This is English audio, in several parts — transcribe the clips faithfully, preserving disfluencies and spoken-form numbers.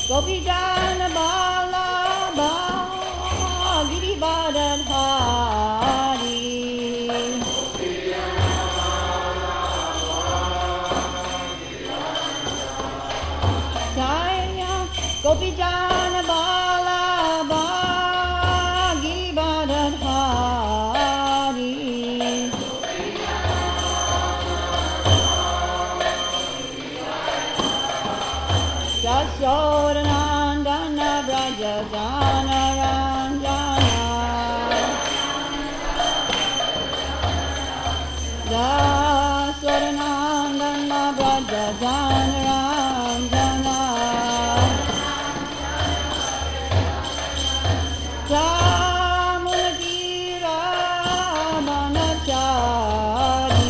Gopijana Bala Girivardhan Hari. Jaya Gopijana Bala Girivardhan Hari. Jasodanandana Braja Jana Ranjana. Jasodanandana Braja Jana Ranjana. Jamunatira Manachari.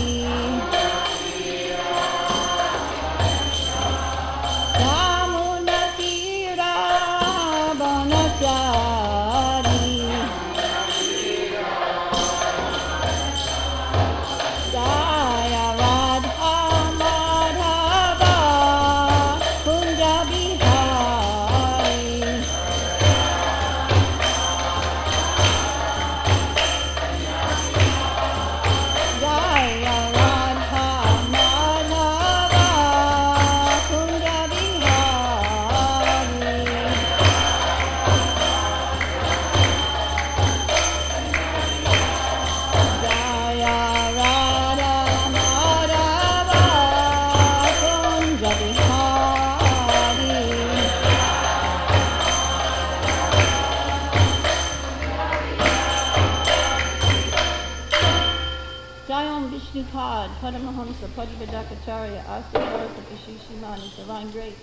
Vishnupad, Padamahamsa, Padivadakacharya, Asavasa, Shishimani, Divine Grace.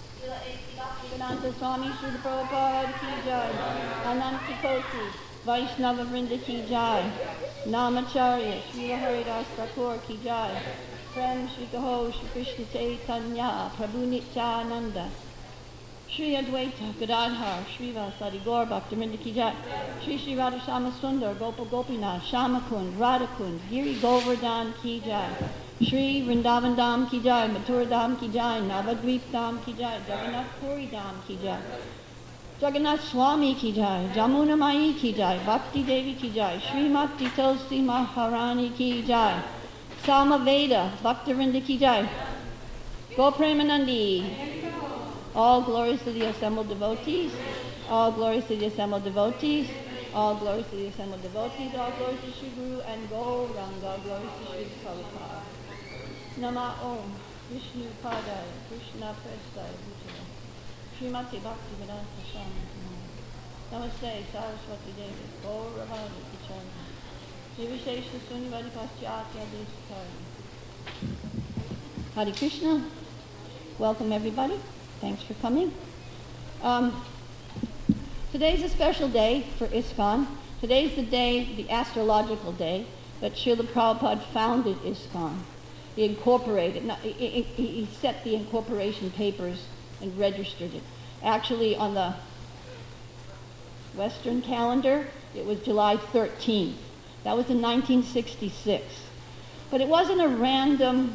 Sivananta Swami, Srila Prabhupada Ki Jai, Ananta Koti, Vaishnava Vrinda Ki Jai, Namacharya, Srila Haridas Thakur Ki Jai, Prem Shri Kaho, Shri Krishna Chaitanya, Prabhu Nityananda, Shri Advaita, Gadadhar, Srivasadi, Gaur Bhaktivinoda Ki Jai, Shri Shri Radha Shama Sundar, Gopal Gopinath, Shamakund, Radhakund, Giri Govardhan Ki Jai, Shri Vrindavan Dham Ki Jai, Mathura Dham Ki Jai, Navadvip Dham Ki Jai, Jagannath Puri Dham Ki Jai, Jagannath Swami Ki Jai, Jamuna Mai Ki Jai, Bhakti Devi Ki Jai, Srimati Tulsi Maharani Ki Jai, Samaveda, Bhaktivinoda Ki Jai, Gopremanandi. All glories to the assembled devotees, all glories to the assembled devotees, all glories to the assembled devotees, all glories to Shri Guru and Gauranga, glories to Shri Prabhupada. Nama Om, Vishnu Padaya, Krishna Prestaya, Bhutana, Srimati Bhakti Vedanta Swami, Namaste, Saraswati Devi, Gauravani Picharna, Nivishesha Sunivadi Paschatya Desakari. Hare Krishna, welcome everybody. Thanks for coming. Um, today's a special day for ISKCON. Today's the day, the astrological day, that Srila Prabhupada founded ISKCON. He incorporated, no, he, he, he set the incorporation papers and registered it. Actually, on the Western calendar, it was July thirteenth. That was in nineteen sixty-six. But it wasn't a random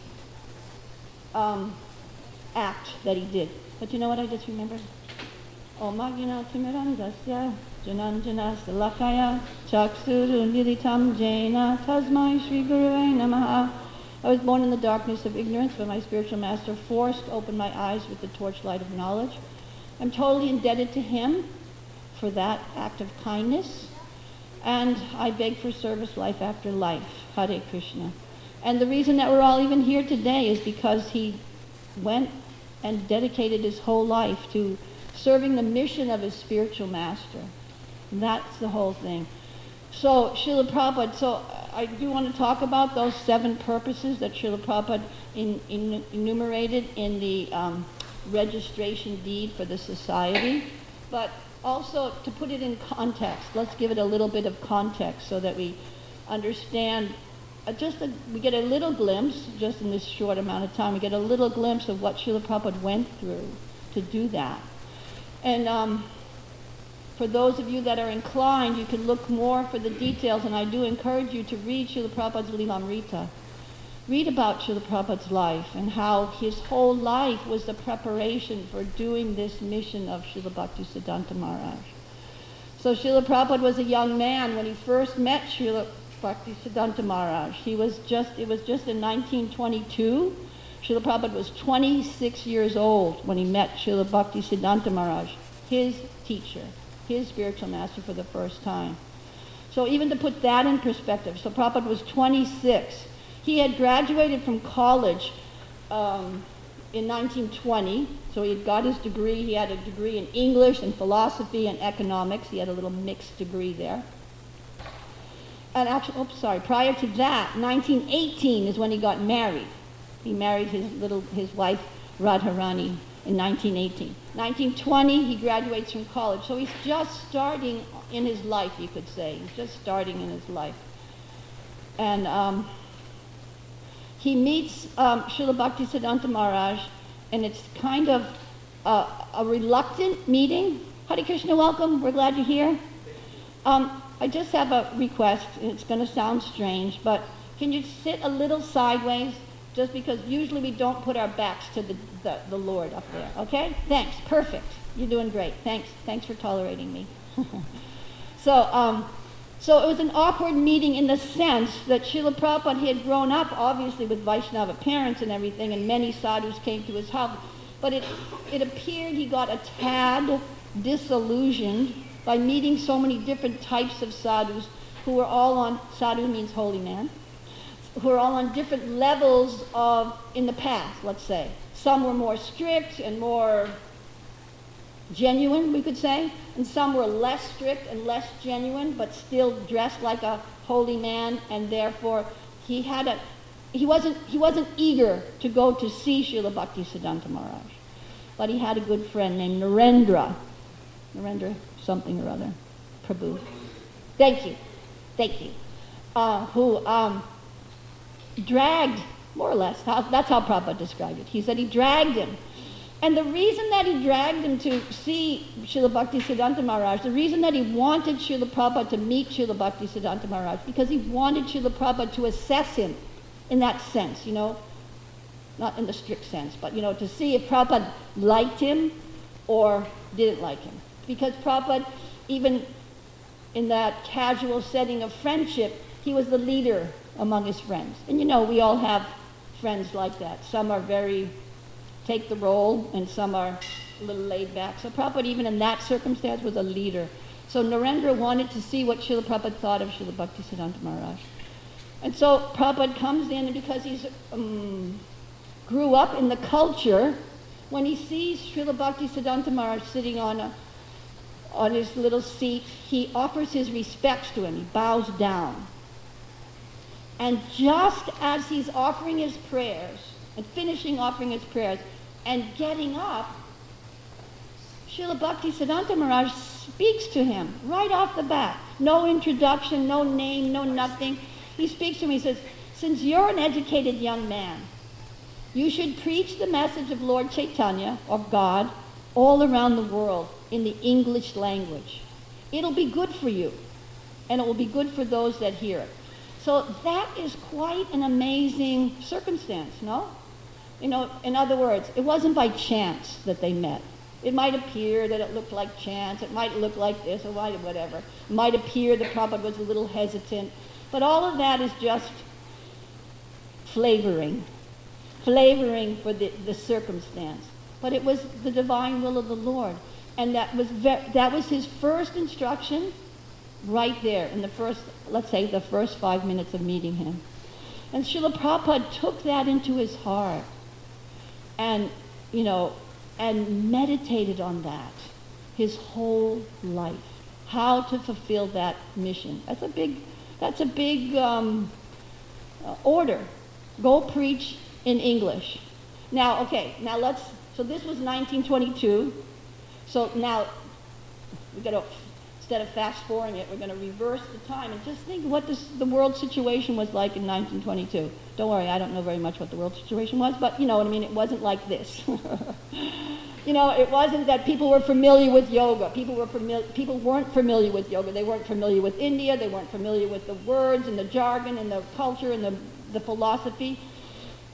um, act that he did. But you know what I just remembered? Om Agina Timirandasya Jananjana Salakaya Chaksuru Nilitam Jaina Tasmai Shri Guruvai Namaha. I was born in the darkness of ignorance, but my spiritual master forced open my eyes with the torchlight of knowledge. I'm totally indebted to him for that act of kindness, and I beg for service life after life. Hare Krishna. And the reason that we're all even here today is because he went and dedicated his whole life to serving the mission of his spiritual master. And that's the whole thing. So Srila Prabhupada, so I do want to talk about those seven purposes that Srila Prabhupada in, in, enumerated in the um, registration deed for the society. But also to put it in context, let's give it a little bit of context so that we understand. Uh, just a, we get a little glimpse, just in this short amount of time, we get a little glimpse of what Srila Prabhupada went through to do that. And um, for those of you that are inclined, you can look more for the details, and I do encourage you to read Srila Prabhupada's Lilamrita. read about Srila Prabhupada's life and how his whole life was the preparation for doing this mission of Srila Bhaktisiddhanta Maharaj. So Srila Prabhupada was a young man when he first met Srila Bhaktisiddhanta Maharaj. He was just, it was just in nineteen twenty-two. Srila Prabhupada was twenty-six years old when he met Srila Bhaktisiddhanta Maharaj, his teacher, his spiritual master for the first time. So even to put that in perspective, so Prabhupada was twenty-six. He had graduated from college um, in nineteen twenty, so he had got his degree. He had a degree in English and philosophy and economics. He had a little mixed degree there. And actually, oops, sorry, prior to that, nineteen eighteen is when he got married. He married his little, his wife, Radharani, in nineteen eighteen. nineteen twenty, he graduates from college. So he's just starting in his life, you could say. He's just starting in his life. And um, he meets um, Srila Bhaktisiddhanta Maharaj, and it's kind of uh, a reluctant meeting. Hare Krishna, welcome. We're glad you're here. Um, I just have a request, and it's going to sound strange, but can you sit a little sideways? Just because usually we don't put our backs to the, the, the Lord up there, okay? Thanks, perfect. You're doing great. Thanks, thanks for tolerating me. so, um, so it was an awkward meeting in the sense that Srila Prabhupada, he had grown up obviously with Vaishnava parents and everything, and many sadhus came to his house, but it, it appeared he got a tad disillusioned by meeting so many different types of sadhus who were all on, sadhu means holy man, who are all on different levels of, in the path, let's say. Some were more strict and more genuine, we could say, and some were less strict and less genuine, but still dressed like a holy man, and therefore he had a, he wasn't, he wasn't eager to go to see Srila Bhaktisiddhanta Maharaj, but he had a good friend named Narendra, Narendra something or other, Prabhu. Thank you, thank you, uh, who, um, dragged, more or less, how, that's how Prabhupada described it. He said he dragged him. And the reason that he dragged him to see Srila Bhaktisiddhanta Maharaj, the reason that he wanted Srila Prabhupada to meet Srila Bhaktisiddhanta Maharaj, because he wanted Srila Prabhupada to assess him in that sense, you know, not in the strict sense, but, you know, to see if Prabhupada liked him or didn't like him. Because Prabhupada, even in that casual setting of friendship, he was the leader among his friends. And you know, we all have friends like that. Some are very, take the role, and some are a little laid back. So Prabhupada, even in that circumstance, was a leader. So Narendra wanted to see what Srila Prabhupada thought of Srila Bhaktisiddhanta Maharaj. And so Prabhupada comes in, and because he's um, grew up in the culture, when he sees Srila Bhaktisiddhanta Maharaj sitting on a on his little seat, he offers his respects to him. He bows down. And just as he's offering his prayers, and finishing offering his prayers, and getting up, Srila Bhaktisiddhanta Maharaj speaks to him right off the bat. No introduction, no name, no nothing. He speaks to him, he says, since you're an educated young man, you should preach the message of Lord Chaitanya, of God, all around the world in the English language. It'll be good for you, and it will be good for those that hear it. So that is quite an amazing circumstance, no? You know, in other words, it wasn't by chance that they met. It might appear that it looked like chance, it might look like this, or whatever. It might appear that Prabhupada was a little hesitant, but all of that is just flavoring, flavoring for the, the circumstance. But it was the divine will of the Lord, and that was ve- that was his first instruction, right there in the first, let's say, the first five minutes of meeting him. And Srila Prabhupada took that into his heart, and, you know, and meditated on that his whole life, how to fulfill that mission. That's a big, that's a big um, uh, order. Go preach in English. Now, okay, now let's, so this was nineteen twenty-two. So now, we got to, instead of fast forwarding it, we're going to reverse the time and just think what this, the world situation was like in nineteen twenty-two. Don't worry, I don't know very much what the world situation was, but you know what I mean, it wasn't like this. You know, it wasn't that people were familiar with yoga. People were familiar, people weren't familiar with yoga. They weren't familiar with India. They weren't familiar with the words and the jargon and the culture and the, the philosophy.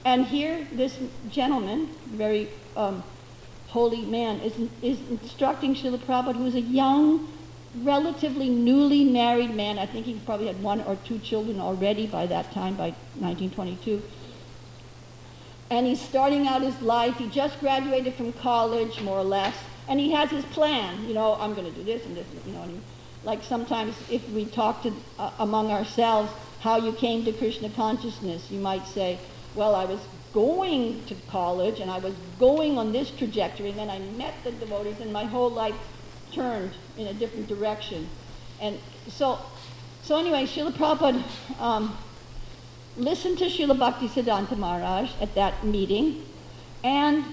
And here, this gentleman, very um, holy man, is, is instructing Srila Prabhupada, who is a young, relatively newly married man. I think he probably had one or two children already by that time, by nineteen twenty-two. And he's starting out his life. He just graduated from college, more or less, and he has his plan. You know, I'm going to do this and this, you know. And he, like sometimes if we talk to uh, among ourselves how you came to Krishna consciousness, you might say, well, I was going to college and I was going on this trajectory, and then I met the devotees and my whole life turned in a different direction. And so, so anyway, Srila Prabhupada um, listened to Srila Bhaktisiddhanta Maharaj at that meeting and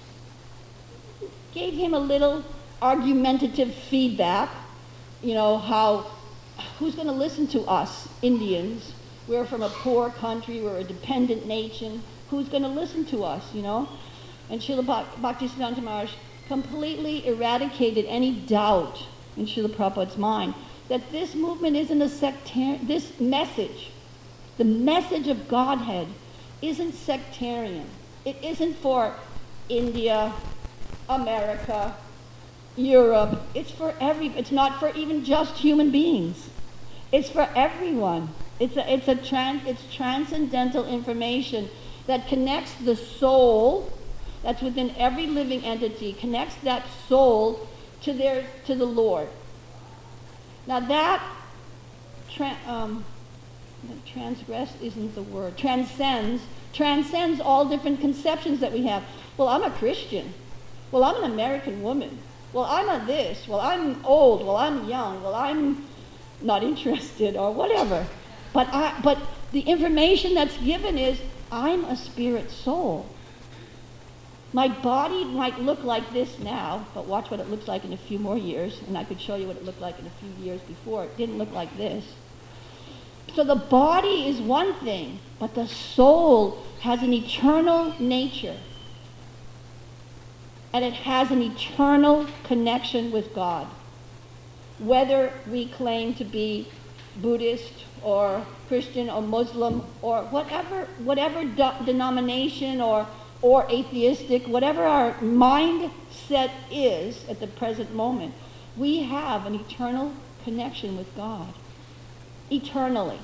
gave him a little argumentative feedback. You know, how, who's going to listen to us, Indians? We're from a poor country, we're a dependent nation. Who's going to listen to us, you know? And Srila Bhaktisiddhanta Maharaj completely eradicated any doubt in Srila Prabhupada's mind that this movement isn't a sectarian, this message, the message of Godhead isn't sectarian. It isn't for India, America, Europe. It's for every, it's not for even just human beings. It's for everyone. It's a, it's a trans, it's transcendental information that connects the soul that's within every living entity, connects that soul to their, to the Lord. Now that, tra- um, transgress isn't the word, transcends, transcends all different conceptions that we have. Well, I'm a Christian. Well, I'm an American woman. Well, I'm a this. Well, I'm old. Well, I'm young. Well, I'm not interested or whatever. But I, but the information that's given is, I'm a spirit soul. My body might look like this now, but watch what it looks like in a few more years, and I could show you what it looked like in a few years before. It didn't look like this. So the body is one thing, but the soul has an eternal nature. And it has an eternal connection with God. Whether we claim to be Buddhist or Christian or Muslim or whatever whatever de- denomination or or atheistic, whatever our mindset is at the present moment, we have an eternal connection with God. Eternally.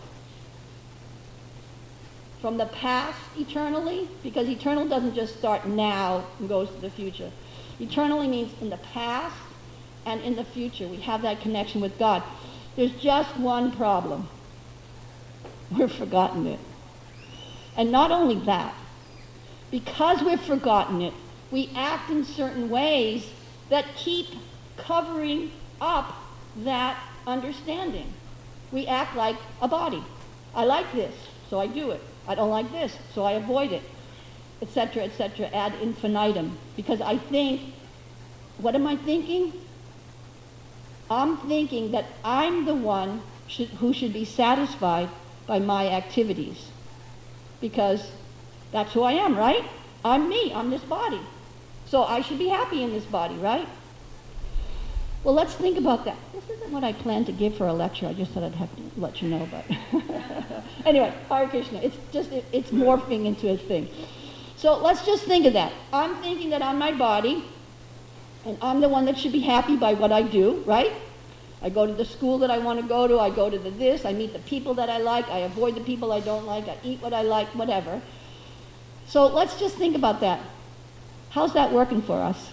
From the past eternally, because eternal doesn't just start now and goes to the future. Eternally means in the past and in the future. We have that connection with God. There's just one problem. We've forgotten it. And not only that, because we've forgotten it, we act in certain ways that keep covering up that understanding. We act like a body. I like this, so I do it. I don't like this, so I avoid it, et cetera, et cetera, ad infinitum. Because I think, what am I thinking? I'm thinking that I'm the one should, who should be satisfied by my activities. Because that's who I am, right? I'm me, I'm this body. So I should be happy in this body, right? Well, let's think about that. This isn't what I planned to give for a lecture. I just thought I'd have to let you know, but anyway, Hare Krishna. It's just, it, it's morphing into a thing. So let's just think of that. I'm thinking that I'm my body, and I'm the one that should be happy by what I do, right? I go to the school that I want to go to. I go to the this. I meet the people that I like. I avoid the people I don't like. I eat what I like, whatever. So let's just think about that. How's that working for us?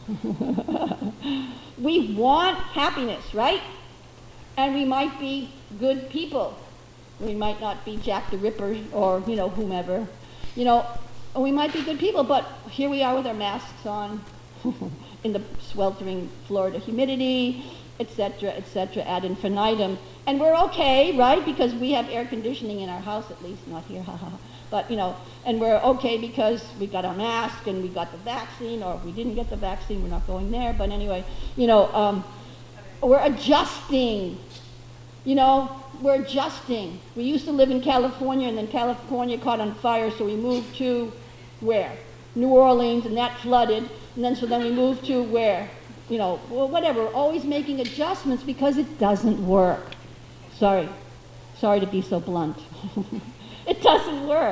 We want happiness, right? And we might be good people. We might not be Jack the Ripper or, you know, whomever. You know, we might be good people, but here we are with our masks on in the sweltering Florida humidity, et cetera, et cetera, ad infinitum. And we're okay, right? Because we have air conditioning in our house, at least, not here, haha. But, you know, and we're okay because we got our mask and we got the vaccine, or if we didn't get the vaccine, we're not going there. But anyway, you know, um, we're adjusting. You know, we're adjusting. We used to live in California, and then California caught on fire, so we moved to where? New Orleans, and that flooded. And then so then we moved to where? You know, well, whatever. We're always making adjustments because it doesn't work. Sorry. Sorry to be so blunt. It doesn't work.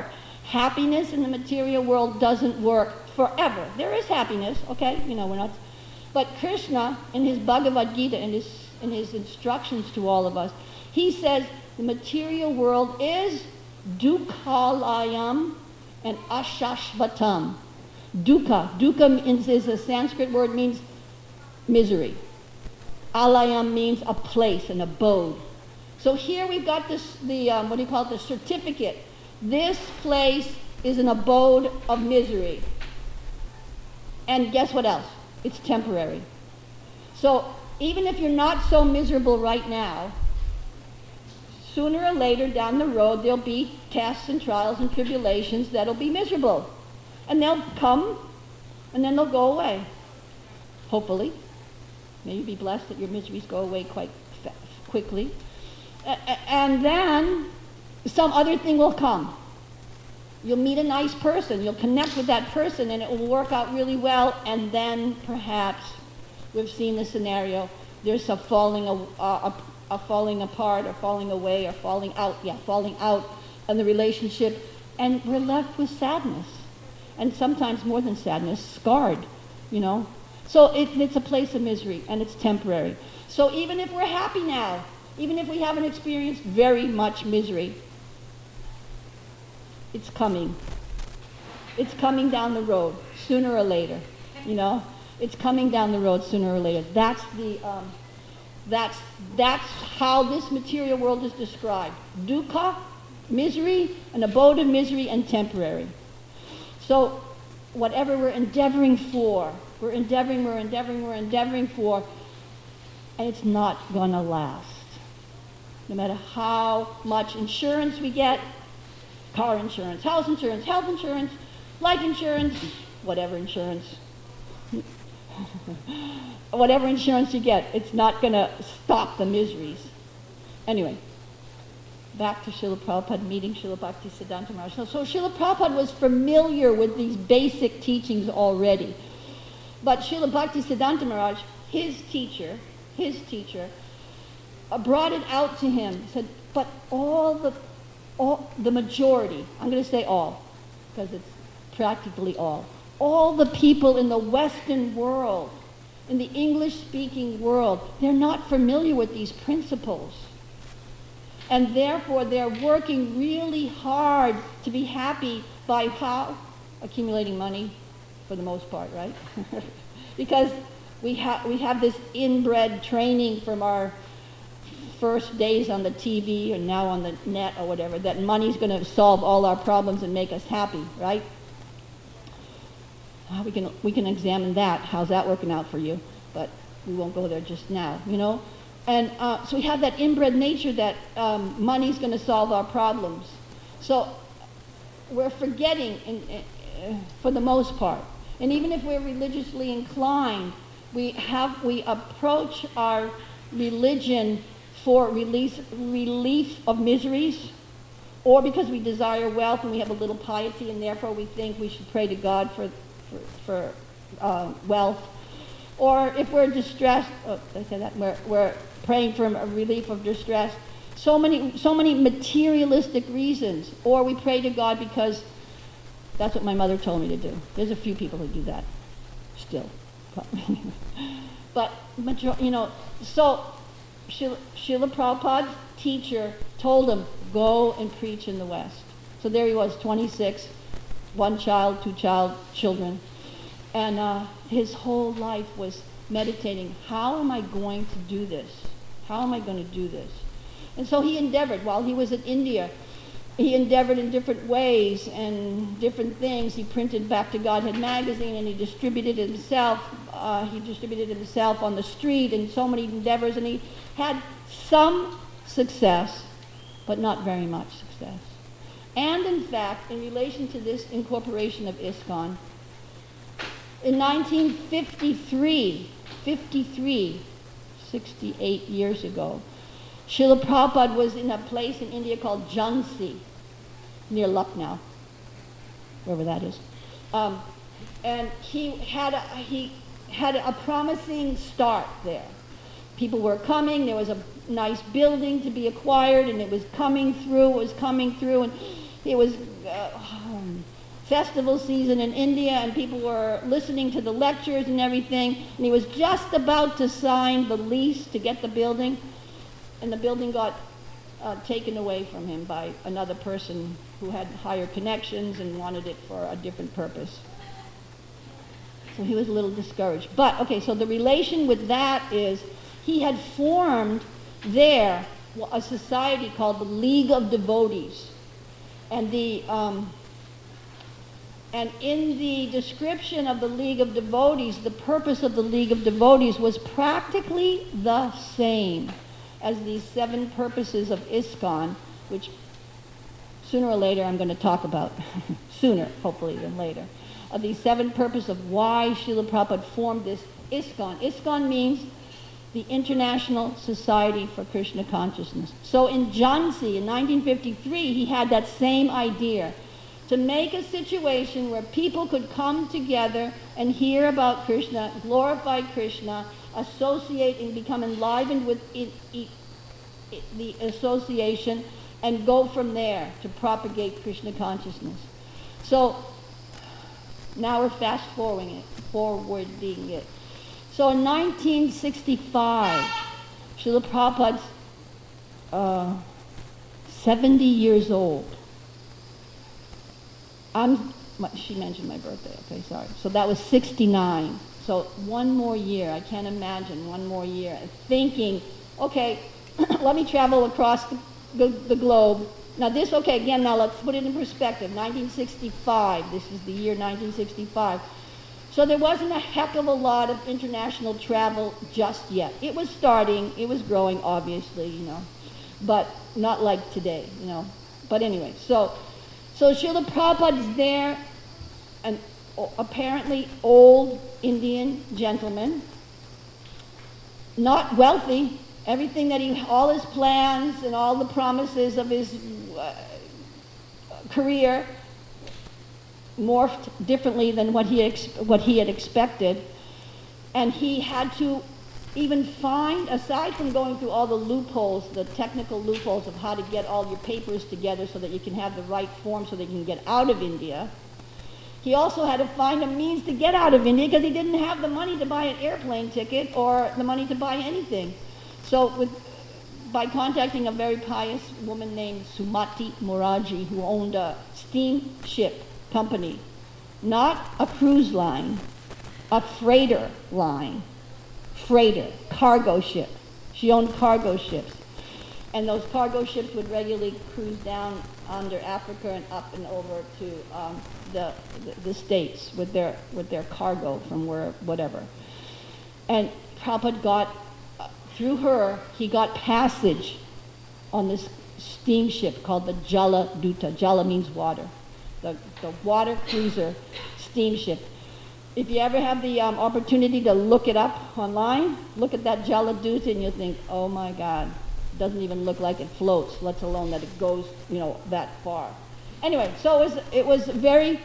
Happiness in the material world doesn't work forever. There is happiness, okay? You know, we're not. But Krishna, in his Bhagavad Gita, in his, in his instructions to all of us, he says the material world is dukkhalayam and ashashvatam. Dukkha. Dukkha is, is a Sanskrit word, means misery. Alayam means a place, an abode. So here we've got this, the, um, what do you call it, the certificate. This place is an abode of misery. And guess what else? It's temporary. So even if you're not so miserable right now, sooner or later down the road there'll be tests and trials and tribulations that'll be miserable. And they'll come and then they'll go away. Hopefully. May you be blessed that your miseries go away quite fa- quickly. Uh, and then some other thing will come. You'll meet a nice person, you'll connect with that person, and it will work out really well, and then perhaps, we've seen the scenario, there's a falling, a, a, a falling apart, or falling away, or falling out, yeah, falling out in the relationship, and we're left with sadness, and sometimes more than sadness, scarred, you know. So it, it's a place of misery, and it's temporary. So even if we're happy now, even if we haven't experienced very much misery, it's coming. It's coming down the road, sooner or later, you know. It's coming down the road sooner or later. That's the, um, that's, that's how this material world is described. Dukkha, misery, an abode of misery, and temporary. So whatever we're endeavoring for, we're endeavoring, we're endeavoring, we're endeavoring for, and it's not going to last. No matter how much insurance we get, car insurance, house insurance, health insurance, life insurance, whatever insurance, whatever insurance you get, it's not going to stop the miseries. Anyway, back to Srila Prabhupada meeting Srila Bhaktisiddhanta Maharaj. So, so Srila Prabhupada was familiar with these basic teachings already. But Srila Bhaktisiddhanta Maharaj, his teacher, his teacher, uh, brought it out to him. He said, but all the All, the majority, I'm going to say all, because it's practically all, all the people in the Western world, in the English-speaking world, they're not familiar with these principles. And therefore, they're working really hard to be happy by how? Accumulating money, for the most part, right? Because we, ha- we have this inbred training from our first days on the T V or now on the net or whatever, that money's going to solve all our problems and make us happy, right? Uh, we can we can examine that. How's that working out for you? But we won't go there just now, you know? And uh, so we have that inbred nature that um, money's going to solve our problems. So we're forgetting, in, uh, for the most part. And even if we're religiously inclined, we have we approach our religion for release, relief of miseries, or because we desire wealth and we have a little piety and therefore we think we should pray to God for, for, for uh, wealth. Or if we're distressed, oh, did I say that? We're, we're praying for a relief of distress. So many, so many materialistic reasons. Or we pray to God because that's what my mother told me to do. There's a few people who do that still. But, you know, so Srila, Srila Prabhupada's teacher told him, go and preach in the West. So there he was, twenty-six, one child, two child, children. And uh, his whole life was meditating, how am I going to do this? How am I going to do this? And so he endeavored, while he was in India, he endeavored in different ways and different things. He printed Back to Godhead magazine and he distributed it himself. Uh, he distributed it himself on the street in so many endeavors, and he had some success, but not very much success. And in fact, in relation to this incorporation of ISKCON, in nineteen fifty-three, fifty-three, sixty-eight years ago, Srila Prabhupada was in a place in India called Jhansi, near Lucknow, wherever that is. Um, and he had a, he had a promising start there. People were coming, there was a nice building to be acquired, and it was coming through, it was coming through, and it was, uh, um, festival season in India, and people were listening to the lectures and everything, and he was just about to sign the lease to get the building, and the building got uh, taken away from him by another person who had higher connections and wanted it for a different purpose. So he was a little discouraged. But, okay, so the relation with that is he had formed there a society called the League of Devotees. And the um, and in the description of the League of Devotees, the purpose of the League of Devotees was practically the same as these seven purposes of ISKCON, which sooner or later I'm going to talk about. Sooner, hopefully, than later. Of these seven purposes of why Srila Prabhupada formed this ISKCON. ISKCON means the International Society for Krishna Consciousness. So in Jhansi in nineteen fifty-three, he had that same idea, to make a situation where people could come together and hear about Krishna, glorify Krishna, associate and become enlivened with it, it, it, the association, and go from there to propagate Krishna consciousness. So now we're fast forwarding it, forwarding it. So in nineteen sixty-five, Srila Prabhupada's uh, seventy years old. I'm, she mentioned my birthday, okay, sorry. So that was sixty-nine. So one more year, I can't imagine one more year. Thinking, okay, let me travel across the, the, the globe. Now this, okay, again, now let's put it in perspective. nineteen sixty-five, this is the year nineteen sixty-five. So there wasn't a heck of a lot of international travel just yet. It was starting, it was growing, obviously, you know, but not like today, you know. But anyway, so so Srila Prabhupada is there, an apparently old Indian gentleman, not wealthy. Everything that he, all his plans and all the promises of his uh, career morphed differently than what he ex- what he had expected, and he had to even find, aside from going through all the loopholes, the technical loopholes of how to get all your papers together so that you can have the right form so that you can get out of India, he also had to find a means to get out of India because he didn't have the money to buy an airplane ticket or the money to buy anything. So with, by contacting a very pious woman named Sumati Moraji, who owned a steamship company, not a cruise line, a freighter line, freighter, cargo ship. She owned cargo ships. And those cargo ships would regularly cruise down under Africa and up and over to um, the, the the States with their with their cargo from where whatever. And Prabhupada got, uh, through her, he got passage on this steamship called the Jala Duta. Jala means water. The, the water cruiser steamship. If you ever have the um, opportunity to look it up online, look at that Jala Duta and you'll think, oh my God, it doesn't even look like it floats, let alone that it goes, you know, that far. Anyway, so it was, it was a very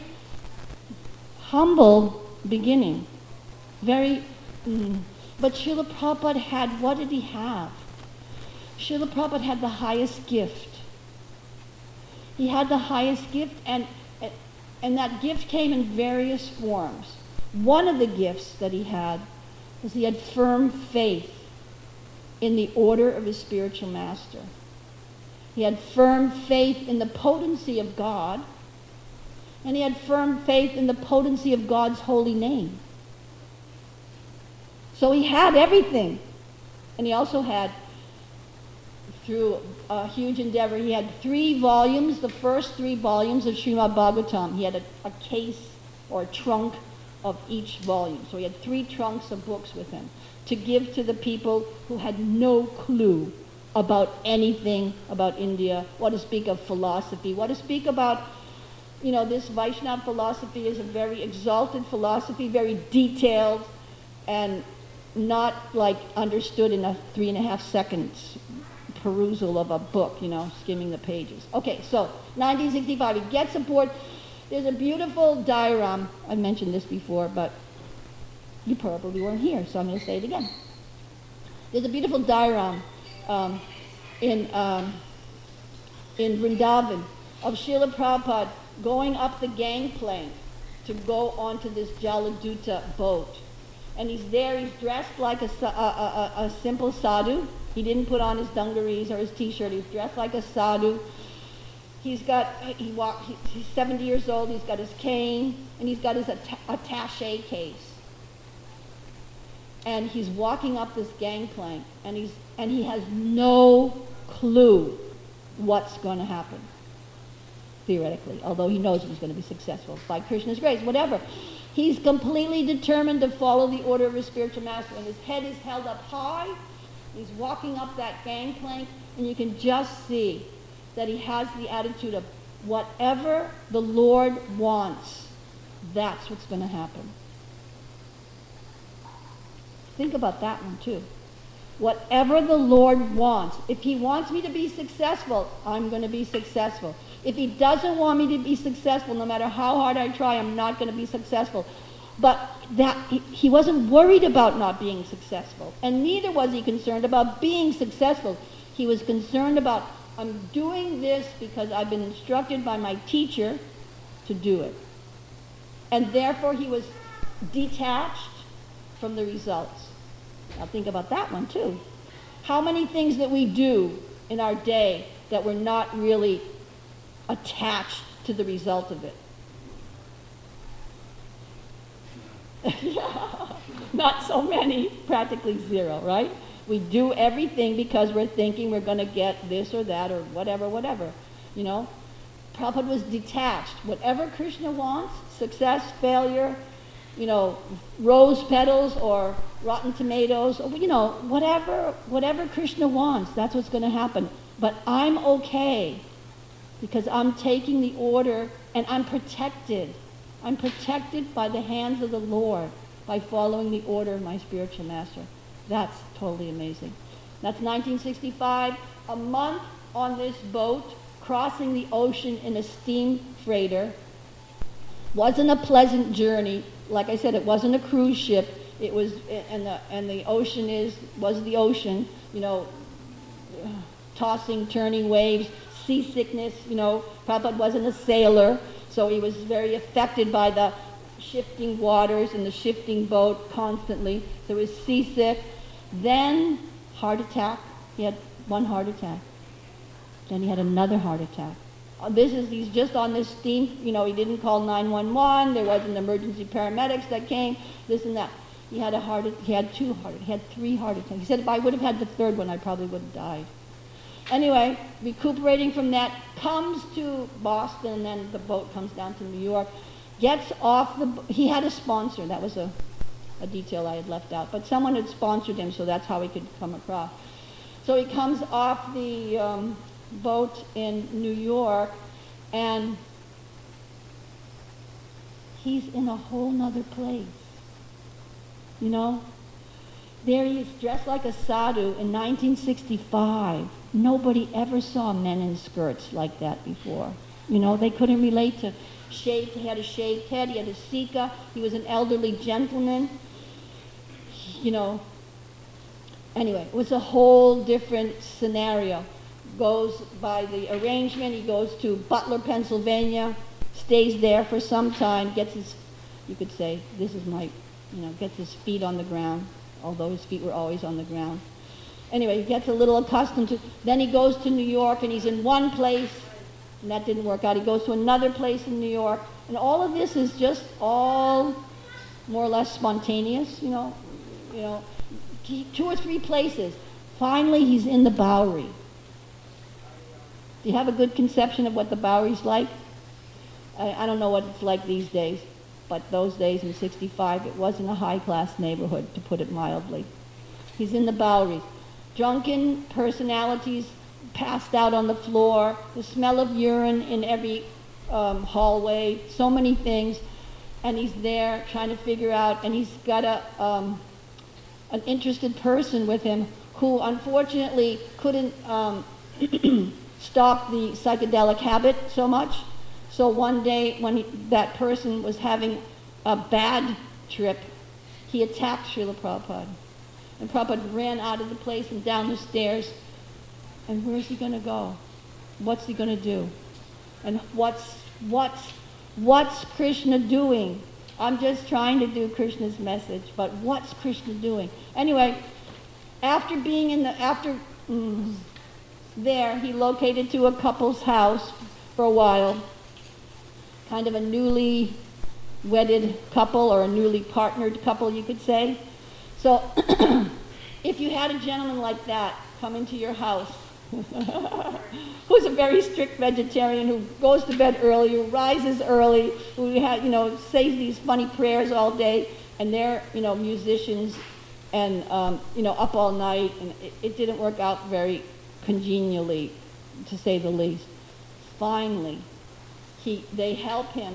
humble beginning. Very, mm, but Srila Prabhupada had, what did he have? Srila Prabhupada had the highest gift. He had the highest gift, and and that gift came in various forms. One of the gifts that he had was he had firm faith in the order of his spiritual master. He had firm faith in the potency of God, and he had firm faith in the potency of God's holy name. So he had everything. And he also had, through a huge endeavor, he had three volumes, the first three volumes of Srimad Bhagavatam. He had a, a case or a trunk of each volume. So he had three trunks of books with him to give to the people who had no clue about anything about India, what to speak of philosophy, what to speak about, you know, this Vaishnava philosophy is a very exalted philosophy, very detailed, and not like understood in a three and a half seconds perusal of a book, you know, skimming the pages. Okay, so nineteen sixty-five, he gets aboard. There's a beautiful diagram. I mentioned this before, but you probably weren't here, so I'm going to say it again. There's a beautiful diagram um, in um, in Vrindavan of Srila Prabhupada going up the gangplank to go onto this Jaladuta boat. And he's there, he's dressed like a, a, a, a simple sadhu. He didn't put on his dungarees or his t-shirt, he's dressed like a sadhu. He's got, he walk, he, he's seventy years old, he's got his cane, and he's got his atta- attaché case. And he's walking up this gangplank, and he's and he has no clue what's going to happen, theoretically, although he knows he's going to be successful by Krishna's grace, whatever. He's completely determined to follow the order of his spiritual master, and his head is held up high. He's walking up that gangplank, and you can just see that he has the attitude of whatever the Lord wants, that's what's going to happen. Think about that one too. Whatever the Lord wants. If he wants me to be successful, I'm going to be successful. If he doesn't want me to be successful, no matter how hard I try, I'm not going to be successful. But that he, he wasn't worried about not being successful, and neither was he concerned about being successful. He was concerned about, I'm doing this because I've been instructed by my teacher to do it. And therefore he was detached from the results. Now think about that one too. How many things that we do in our day that we're not really attached to the result of it? Not so many, practically zero, right? We do everything because we're thinking we're going to get this or that or whatever, whatever. You know, Prabhupada was detached. Whatever Krishna wants, success, failure, you know, rose petals or rotten tomatoes, or, you know, whatever, whatever Krishna wants, that's what's going to happen. But I'm okay because I'm taking the order and I'm protected. I'm protected by the hands of the Lord by following the order of my spiritual master. That's totally amazing. That's nineteen sixty-five, a month on this boat, crossing the ocean in a steam freighter. Wasn't a pleasant journey. Like I said, it wasn't a cruise ship. It was, and the and the ocean is was the ocean. You know, tossing, turning waves, seasickness. You know, Prabhupada wasn't a sailor, so he was very affected by the shifting waters and the shifting boat constantly. So he was seasick. Then heart attack. He had one heart attack. Then he had another heart attack. Uh, This is, he's just on this steam, you know, he didn't call nine one one, there wasn't emergency paramedics that came, this and that. He had a heart, he had two heart, he had three heart attacks. He said if I would have had the third one, I probably would have died. Anyway, recuperating from that, comes to Boston, and then the boat comes down to New York, gets off the, bo- he had a sponsor, that was a, a detail I had left out, but someone had sponsored him, so that's how he could come across. So he comes off the um, boat in New York, and he's in a whole nother place. You know? There he is, dressed like a sadhu in nineteen sixty-five. Nobody ever saw men in skirts like that before. You know, they couldn't relate to shaved, he had a shaved head, he had a sika, he was an elderly gentleman. You know, anyway, it was a whole different scenario. Goes by the arrangement, he goes to Butler, Pennsylvania, stays there for some time, gets his, you could say, this is my, you know, gets his feet on the ground, although his feet were always on the ground. Anyway, he gets a little accustomed to, then he goes to New York, and he's in one place, and that didn't work out. He goes to another place in New York, and all of this is just all more or less spontaneous, you know, you know, two or three places. Finally, he's in the Bowery. Do you have a good conception of what the Bowery's like? I, I don't know what it's like these days, but those days in sixty-five, it wasn't a high-class neighborhood, to put it mildly. He's in the Bowery. Drunken personalities passed out on the floor, the smell of urine in every um, hallway, so many things, and he's there trying to figure out, and he's got a um, an interested person with him who unfortunately couldn't um, stop the psychedelic habit so much. So one day when he, that person was having a bad trip, he attacked Srila Prabhupada. And Prabhupada ran out of the place and down the stairs. And where's he going to go? What's he going to do? And what's What's, what's Krishna doing? I'm just trying to do Krishna's message, but what's Krishna doing? Anyway, after being in the, after mm, there, he located to a couple's house for a while, kind of a newly wedded couple or a newly partnered couple, you could say. So if you had a gentleman like that come into your house, who's a very strict vegetarian, who goes to bed early, who rises early, who ha- you know says these funny prayers all day, and they're you know musicians and um, you know up all night, and it, it didn't work out very congenially, to say the least. Finally, he they help him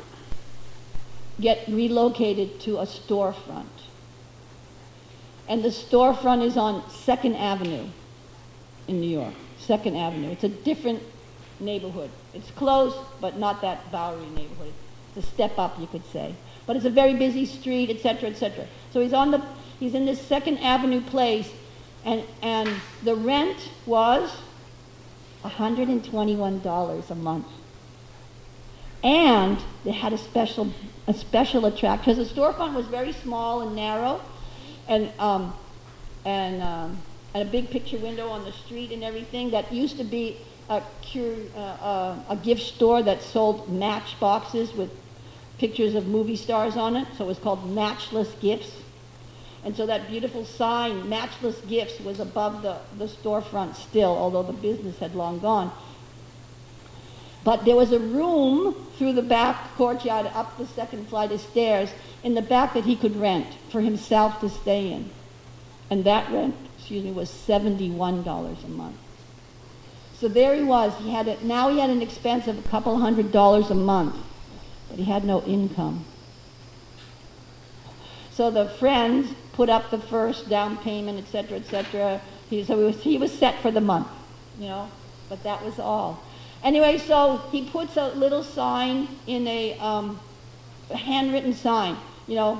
get relocated to a storefront, and the storefront is on Second Avenue in New York. Second Avenue. It's a different neighborhood. It's close, but not that Bowery neighborhood. It's a step up, you could say. But it's a very busy street, et cetera, et cetera. So he's on the he's in this Second Avenue place, and and the rent was one hundred twenty-one dollars a month. And they had a special a special attraction, because the storefront was very small and narrow, and um, and um, and a big picture window on the street and everything. That used to be a, cure, uh, uh, a gift store that sold matchboxes with pictures of movie stars on it, so it was called Matchless Gifts. And so that beautiful sign, Matchless Gifts, was above the, the storefront still, although the business had long gone. But there was a room through the back courtyard up the second flight of stairs in the back that he could rent for himself to stay in. And that rent, excuse me, was seventy-one dollars a month. So there he was. He had a, now he had an expense of a couple hundred dollars a month, but he had no income. So the friends put up the first down payment, et cetera, et cetera. He, so he was, he was set for the month, you know, but that was all. Anyway, so he puts a little sign in a, um, a handwritten sign, you know,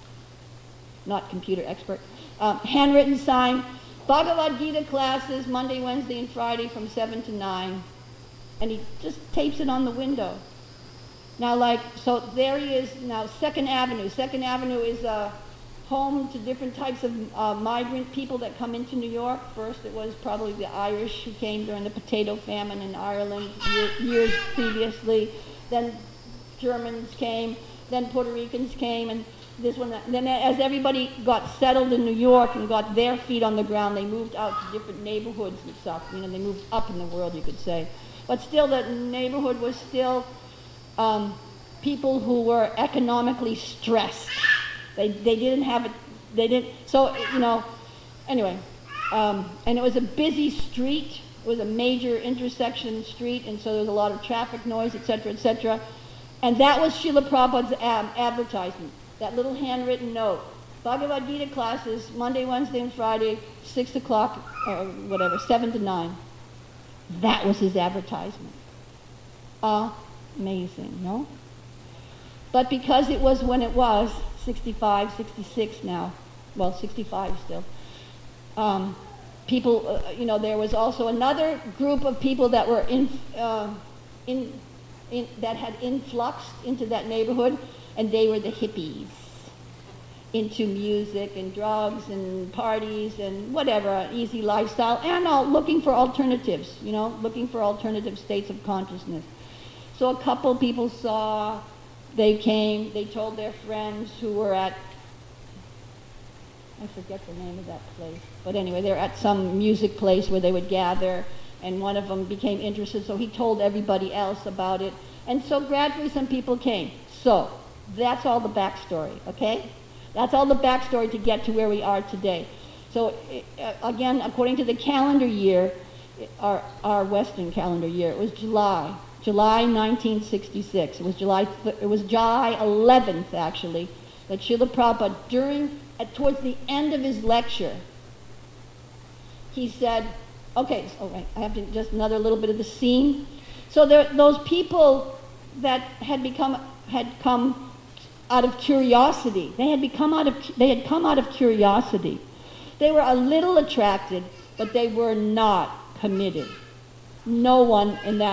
not computer expert, um, handwritten sign, Bhagavad Gita classes Monday, Wednesday, and Friday from seven to nine. And he just tapes it on the window. Now, like, so there he is now, Second Avenue. Second Avenue is uh, home to different types of uh, migrant people that come into New York. First, it was probably the Irish who came during the potato famine in Ireland year, years previously. Then Germans came. Then Puerto Ricans came, and this one. That. Then, as everybody got settled in New York and got their feet on the ground, they moved out to different neighborhoods and stuff. You know, they moved up in the world, you could say. But still, the neighborhood was still um, people who were economically stressed. They they didn't have it. They didn't. So you know. Anyway, um, and it was a busy street. It was a major intersection street, and so there was a lot of traffic noise, et cetera, et cetera. And that was Srila Prabhupada's ad- advertisement. That little handwritten note. Bhagavad Gita classes Monday, Wednesday, and Friday, six o'clock or whatever, seven to nine. That was his advertisement. Amazing, no? But because it was when it was, sixty-five, sixty-six now, well, sixty-five still, um, people, uh, you know, there was also another group of people that were in, uh, in, in, that had influxed into that neighborhood, and they were the hippies, into music and drugs and parties and whatever, easy lifestyle, and all looking for alternatives, you know, looking for alternative states of consciousness. So a couple people saw, they came, they told their friends who were at, I forget the name of that place, but anyway, they're at some music place where they would gather, and one of them became interested, so he told everybody else about it, and so gradually some people came. So that's all the backstory, okay? That's all the backstory to get to where we are today. So uh, again, according to the calendar year, our, our Western calendar year, it was July, July nineteen sixty-six. It was July, th- it was July eleventh, actually, that Srila Prabhupada, during, at, towards the end of his lecture, he said, okay, so right, I have to, just another little bit of the scene. So there, those people that had become, had come out of curiosity. They had become out of they had come out of curiosity. They were a little attracted, but they were not committed. No one in that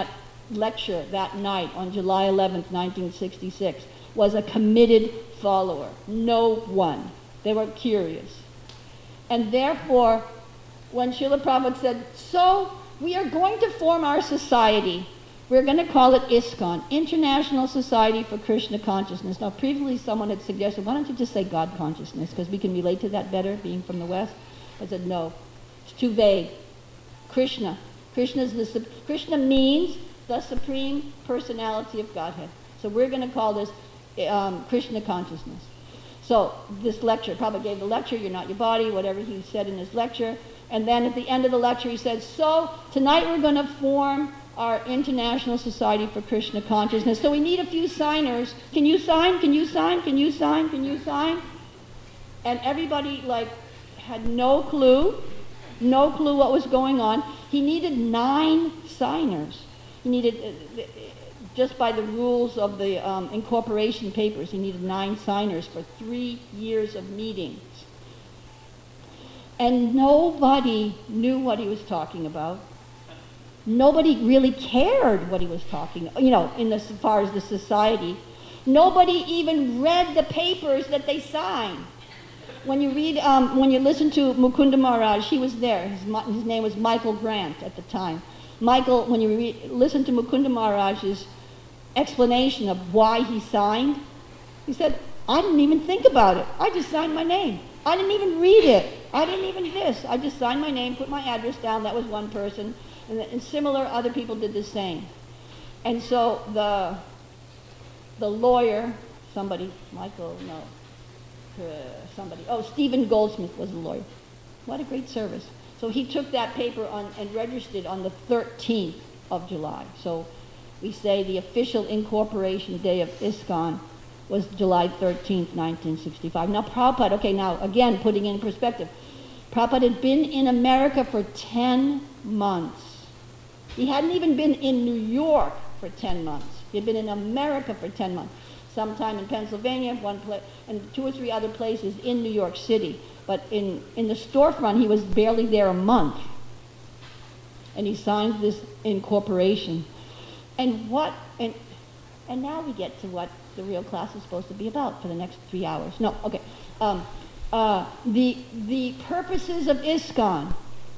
lecture that night on July eleventh, nineteen sixty-six, was a committed follower. No one. They were curious. And therefore, when Srila Prabhupada said, so we are going to form our society, we're going to call it ISKCON, International Society for Krishna Consciousness. Now, previously someone had suggested, why don't you just say God consciousness, because we can relate to that better, being from the West. I said, no, it's too vague. Krishna. Krishna's the, Krishna means the Supreme Personality of Godhead. So we're going to call this um, Krishna consciousness. So this lecture, Prabhupada gave the lecture, you're not your body, whatever he said in his lecture. And then at the end of the lecture he said, so tonight we're going to form our International Society for Krishna Consciousness. So we need a few signers. Can you sign? Can you sign? Can you sign? Can you sign? And everybody like had no clue, no clue what was going on. He needed nine signers. He needed, uh, just by the rules of the um, incorporation papers, he needed nine signers for three years of meetings. And nobody knew what he was talking about. Nobody really cared what he was talking, you know, in the, as far as the society. Nobody even read the papers that they signed. When you read, um, when you listen to Mukunda Maharaj, he was there. His, his name was Michael Grant at the time. Michael, when you re- listen to Mukunda Maharaj's explanation of why he signed, he said, I didn't even think about it. I just signed my name. I didn't even read it. I didn't even this. I just signed my name, put my address down. That was one person. And, and similar other people did the same. And so the the lawyer, somebody, Michael, no, uh, somebody, oh, Stephen Goldsmith was the lawyer. What a great service. So he took that paper on and registered on the thirteenth of July. So we say the official incorporation day of ISKCON was July thirteenth, nineteen sixty-five. Now Prabhupada, okay, now again, putting it in perspective, Prabhupada had been in America for ten months. He hadn't even been in New York for ten months. He had been in America for ten months. Sometime in Pennsylvania, one place, and two or three other places in New York City. But in, in the storefront, he was barely there a month. And he signed this incorporation. And what, and, and now we get to what the real class is supposed to be about for the next three hours. No, okay. Um, uh, the, the purposes of ISKCON.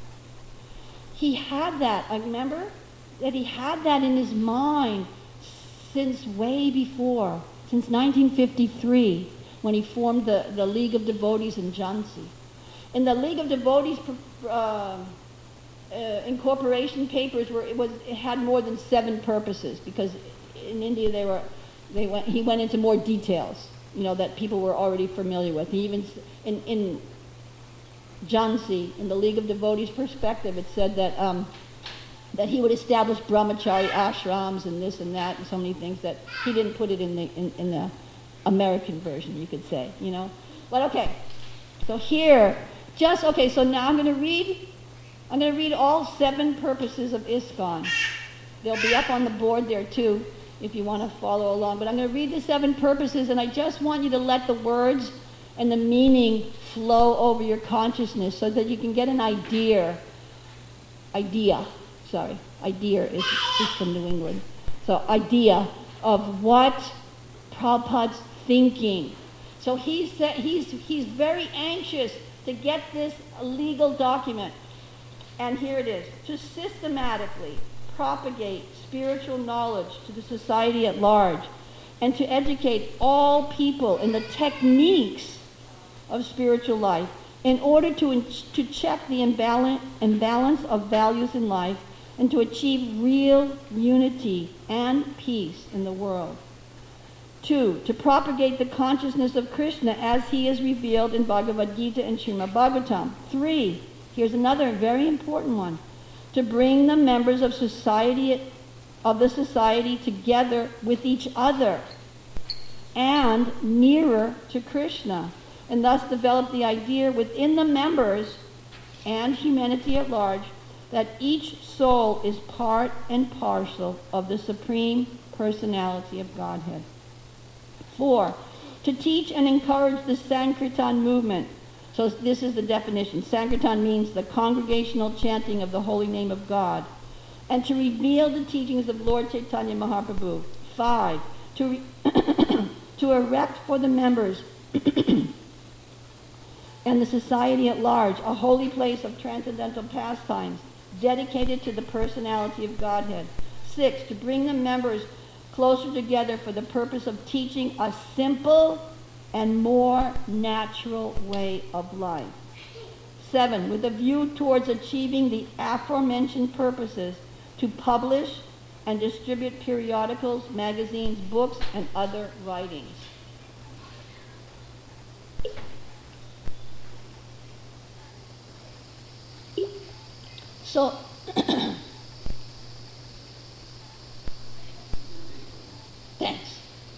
He had that, I remember that he had that in his mind since way before, since nineteen fifty-three, when he formed the, the League of Devotees in Jhansi. In the League of Devotees uh, uh, incorporation papers, were, it, was, it had more than seven purposes, because in India they were, they went, he went into more details, you know, that people were already familiar with. He even, in, in Jhansi, in the League of Devotees perspective, it said that um, that he would establish brahmachari ashrams and this and that and so many things that he didn't put it in the in, in the American version, you could say, you know. But okay, so here, just okay. So now I'm going to read. I'm going to read all seven purposes of ISKCON. They'll be up on the board there too, if you want to follow along. But I'm going to read the seven purposes, and I just want you to let the words and the meaning flow over your consciousness so that you can get an idea, idea, sorry, idea is, is from New England. So idea of what Prabhupada's thinking. So he's, he's, he's very anxious to get this legal document. And here it is, to systematically propagate spiritual knowledge to the society at large and to educate all people in the techniques of spiritual life in order to, in, to check the imbalance, imbalance of values in life and to achieve real unity and peace in the world. Two, to propagate the consciousness of Krishna as he is revealed in Bhagavad Gita and Srimad Bhagavatam. Three, here's another very important one, to bring the members of society of the society together with each other and nearer to Krishna, and thus develop the idea within the members and humanity at large that each soul is part and parcel of the Supreme Personality of Godhead. Four, to teach and encourage the Sankirtan movement. So this is the definition. Sankirtan means the congregational chanting of the holy name of God, and to reveal the teachings of Lord Chaitanya Mahaprabhu. Five, to, re- to erect for the members and the society at large a holy place of transcendental pastimes dedicated to the personality of Godhead. Six, to bring the members closer together for the purpose of teaching a simple and more natural way of life. Seven, with a view towards achieving the aforementioned purposes, to publish and distribute periodicals, magazines, books, and other writings. So, thanks.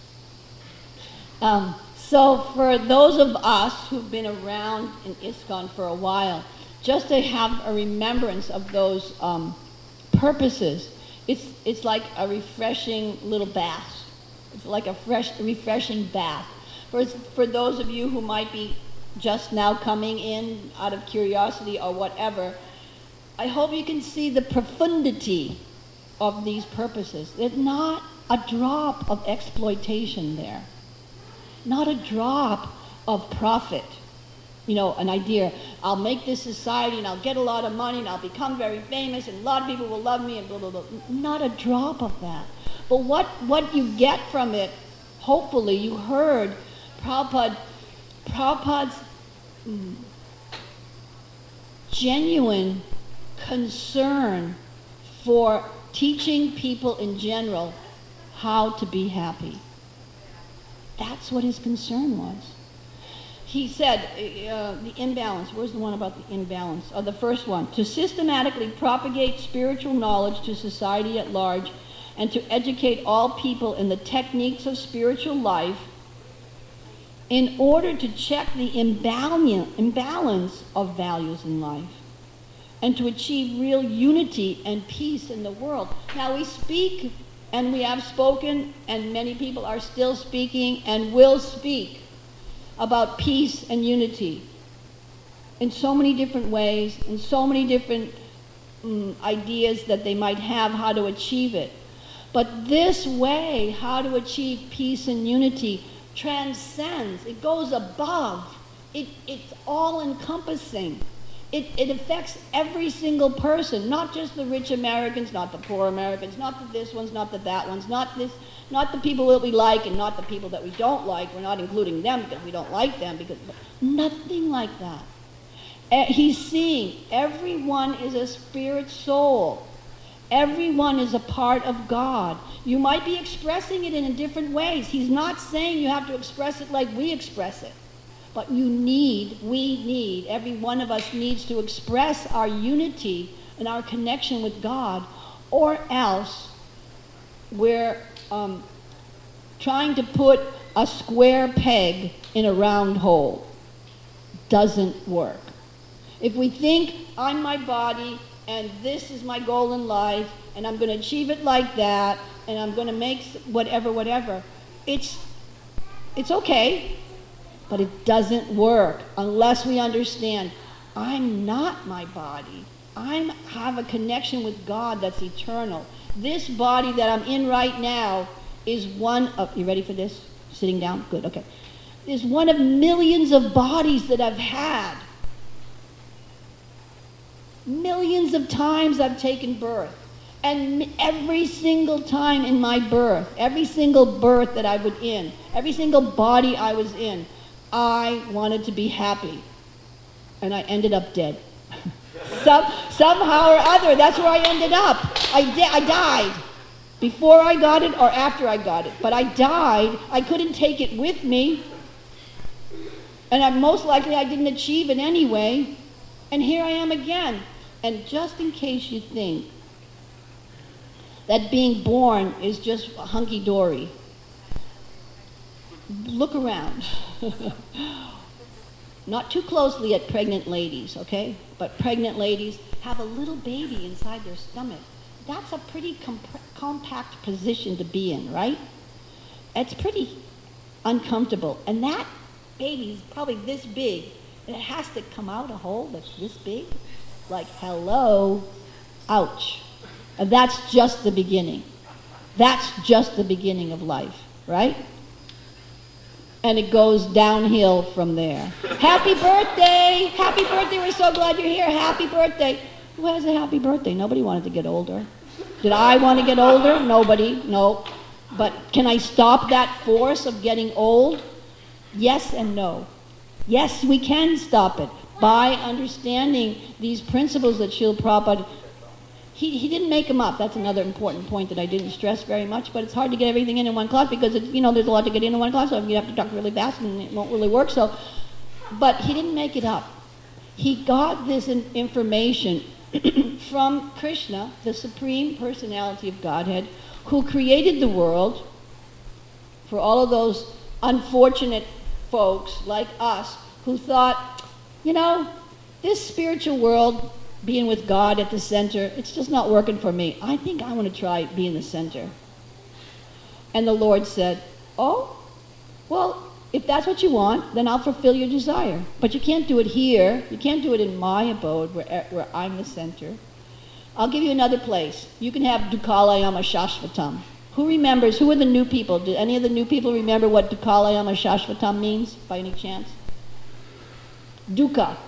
Um, so for those of us who've been around in ISKCON for a while, just to have a remembrance of those um, purposes, it's it's like a refreshing little bath. It's like a fresh, refreshing bath. For for those of you who might be just now coming in out of curiosity or whatever, I hope you can see the profundity of these purposes. There's not a drop of exploitation there. Not a drop of profit. You know, an idea, I'll make this society and I'll get a lot of money and I'll become very famous and a lot of people will love me and blah, blah, blah. Not a drop of that. But what, what you get from it, hopefully you heard Prabhupada, Prabhupada's mm, genuine concern for teaching people in general how to be happy. That's what his concern was. He said, uh, the imbalance, where's the one about the imbalance? Oh, the first one, to systematically propagate spiritual knowledge to society at large and to educate all people in the techniques of spiritual life in order to check the imbalance, imbalance of values in life and to achieve real unity and peace in the world. Now we speak and we have spoken and many people are still speaking and will speak about peace and unity in so many different ways, in so many different um, ideas that they might have how to achieve it. But this way, how to achieve peace and unity, transcends, it goes above, it, it's all-encompassing. It, it affects every single person, not just the rich Americans, not the poor Americans, not the this ones, not the that ones, not this, not the people that we like and not the people that we don't like. We're not including them because we don't like them, because nothing like that. Uh, he's seeing everyone is a spirit soul. Everyone is a part of God. You might be expressing it in different ways. He's not saying you have to express it like we express it. But you need, we need, every one of us needs to express our unity and our connection with God, or else we're um, trying to put a square peg in a round hole. Doesn't work. If we think I'm my body and this is my goal in life and I'm going to achieve it like that and I'm going to make whatever, whatever, it's, it's okay. But it doesn't work unless we understand I'm not my body. I have a connection with God that's eternal. This body that I'm in right now is one of, you ready for this? Sitting down? Good, okay. Is one of millions of bodies that I've had. Millions of times I've taken birth. And every single time in my birth, every single birth that I was in, every single body I was in, I wanted to be happy, and I ended up dead. Some, somehow or other, that's where I ended up. I, di- I died before I got it or after I got it, but I died. I couldn't take it with me, and I, most likely I didn't achieve it anyway, and here I am again. And just in case you think that being born is just hunky-dory, look around. Not too closely at pregnant ladies, okay? But pregnant ladies have a little baby inside their stomach. That's a pretty comp- compact position to be in, right? It's pretty uncomfortable. And that baby's probably this big. And it has to come out a hole that's this big. Like, hello, ouch. And that's just the beginning. That's just the beginning of life, right? And it goes downhill from there. Happy birthday! Happy birthday! We're so glad you're here. Happy birthday! Who has a happy birthday? Nobody wanted to get older. Did I want to get older? Nobody. No. But can I stop that force of getting old? Yes and no. Yes, we can stop it by understanding these principles that Srila Prabhupada, he, he didn't make them up. That's another important point that I didn't stress very much, but it's hard to get everything in in one class because, it, you know, there's a lot to get in in one class, so you have to talk really fast and it won't really work. So, but he didn't make it up. He got this in information from Krishna, the Supreme Personality of Godhead, who created the world for all of those unfortunate folks like us who thought, you know, this spiritual world, being with God at the center, it's just not working for me. I think I want to try being the center. And the Lord said, oh, well, if that's what you want, then I'll fulfill your desire. But you can't do it here. You can't do it in my abode where, where I'm the center. I'll give you another place. You can have Dukalayama Shashvatam. Who remembers, who are the new people? Do any of the new people remember what Dukalayama Shashvatam means by any chance? Dukkha.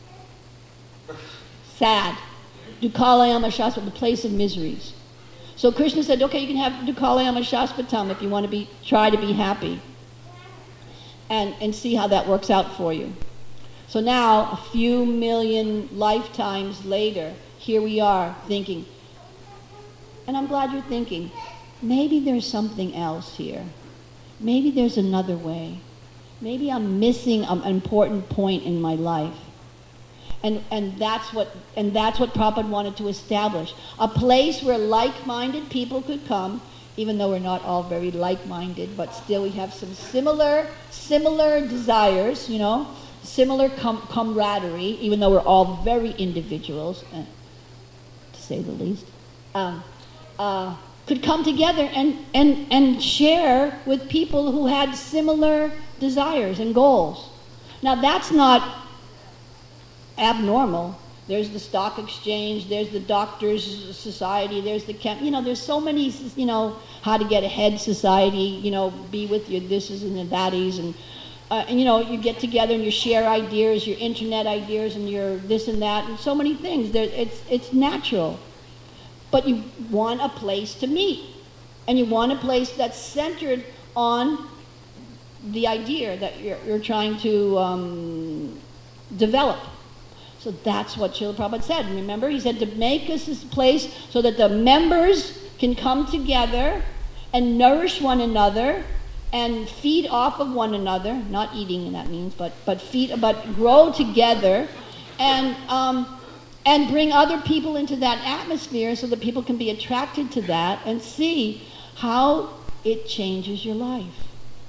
Sad. Dukalayama Shashvatam, the place of miseries. So Krishna said, okay, you can have Dukalayama Shashvatam if you want to be, try to be happy. And, and see how that works out for you. So now, a few million lifetimes later, here we are thinking, and I'm glad you're thinking, maybe there's something else here. Maybe there's another way. Maybe I'm missing an important point in my life. And, and, that's what, and that's what Prabhupada wanted to establish. A place where like-minded people could come, even though we're not all very like-minded, but still we have some similar, similar desires, you know, similar com- camaraderie, even though we're all very individuals, uh, to say the least, um, uh, could come together and, and, and share with people who had similar desires and goals. Now that's not abnormal. There's the stock exchange, there's the doctors society, there's the camp, you know, there's so many, you know, how to get ahead society, you know, be with your thises and the thatties, and, uh, and, you know, you get together and you share ideas, your internet ideas and your this and that, and so many things. There, it's, it's natural. But you want a place to meet, and you want a place that's centered on the idea that you're, you're trying to um, develop. So that's what Srila Prabhupada said. Remember, he said to make us this place so that the members can come together and nourish one another and feed off of one another. Not eating, that means, but but feed, but grow together, and um, and bring other people into that atmosphere so that people can be attracted to that and see how it changes your life.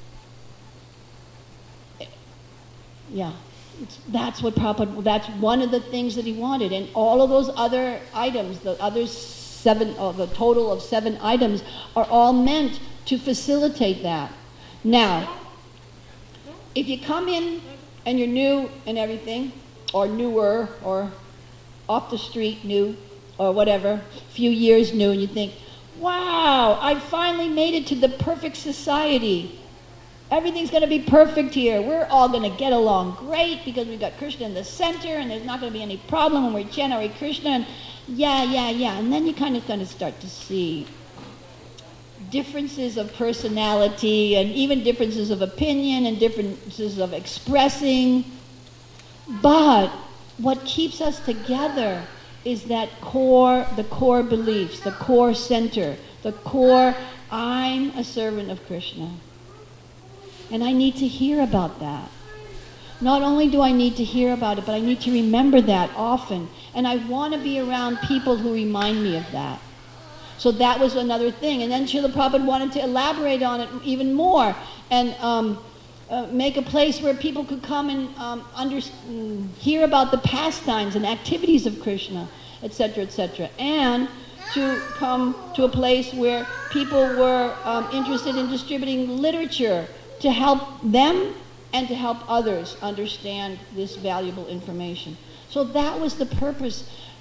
Yeah. It's, that's what Prabhupada, that's one of the things that he wanted. And all of those other items, the other seven, or the total of seven items, are all meant to facilitate that. Now, if you come in and you're new and everything, or newer, or off the street new, or whatever, few years new, and you think, wow, I finally made it to the perfect society. Everything's going to be perfect here. We're all going to get along great because we've got Krishna in the center, and there's not going to be any problem when we chant Hare Krishna. And yeah, yeah, yeah. And then you kind of kind of start to see differences of personality, and even differences of opinion, and differences of expressing. But what keeps us together is that core, the core beliefs, the core center, the core, I'm a servant of Krishna. And I need to hear about that. Not only do I need to hear about it, but I need to remember that often. And I want to be around people who remind me of that. So that was another thing. And then Srila Prabhupada wanted to elaborate on it even more, and um, uh, make a place where people could come and um, under, um, hear about the pastimes and activities of Krishna, et cetera, et cetera. And to come to a place where people were um, interested in distributing literature to help them and to help others understand this valuable information. So that was the purpose.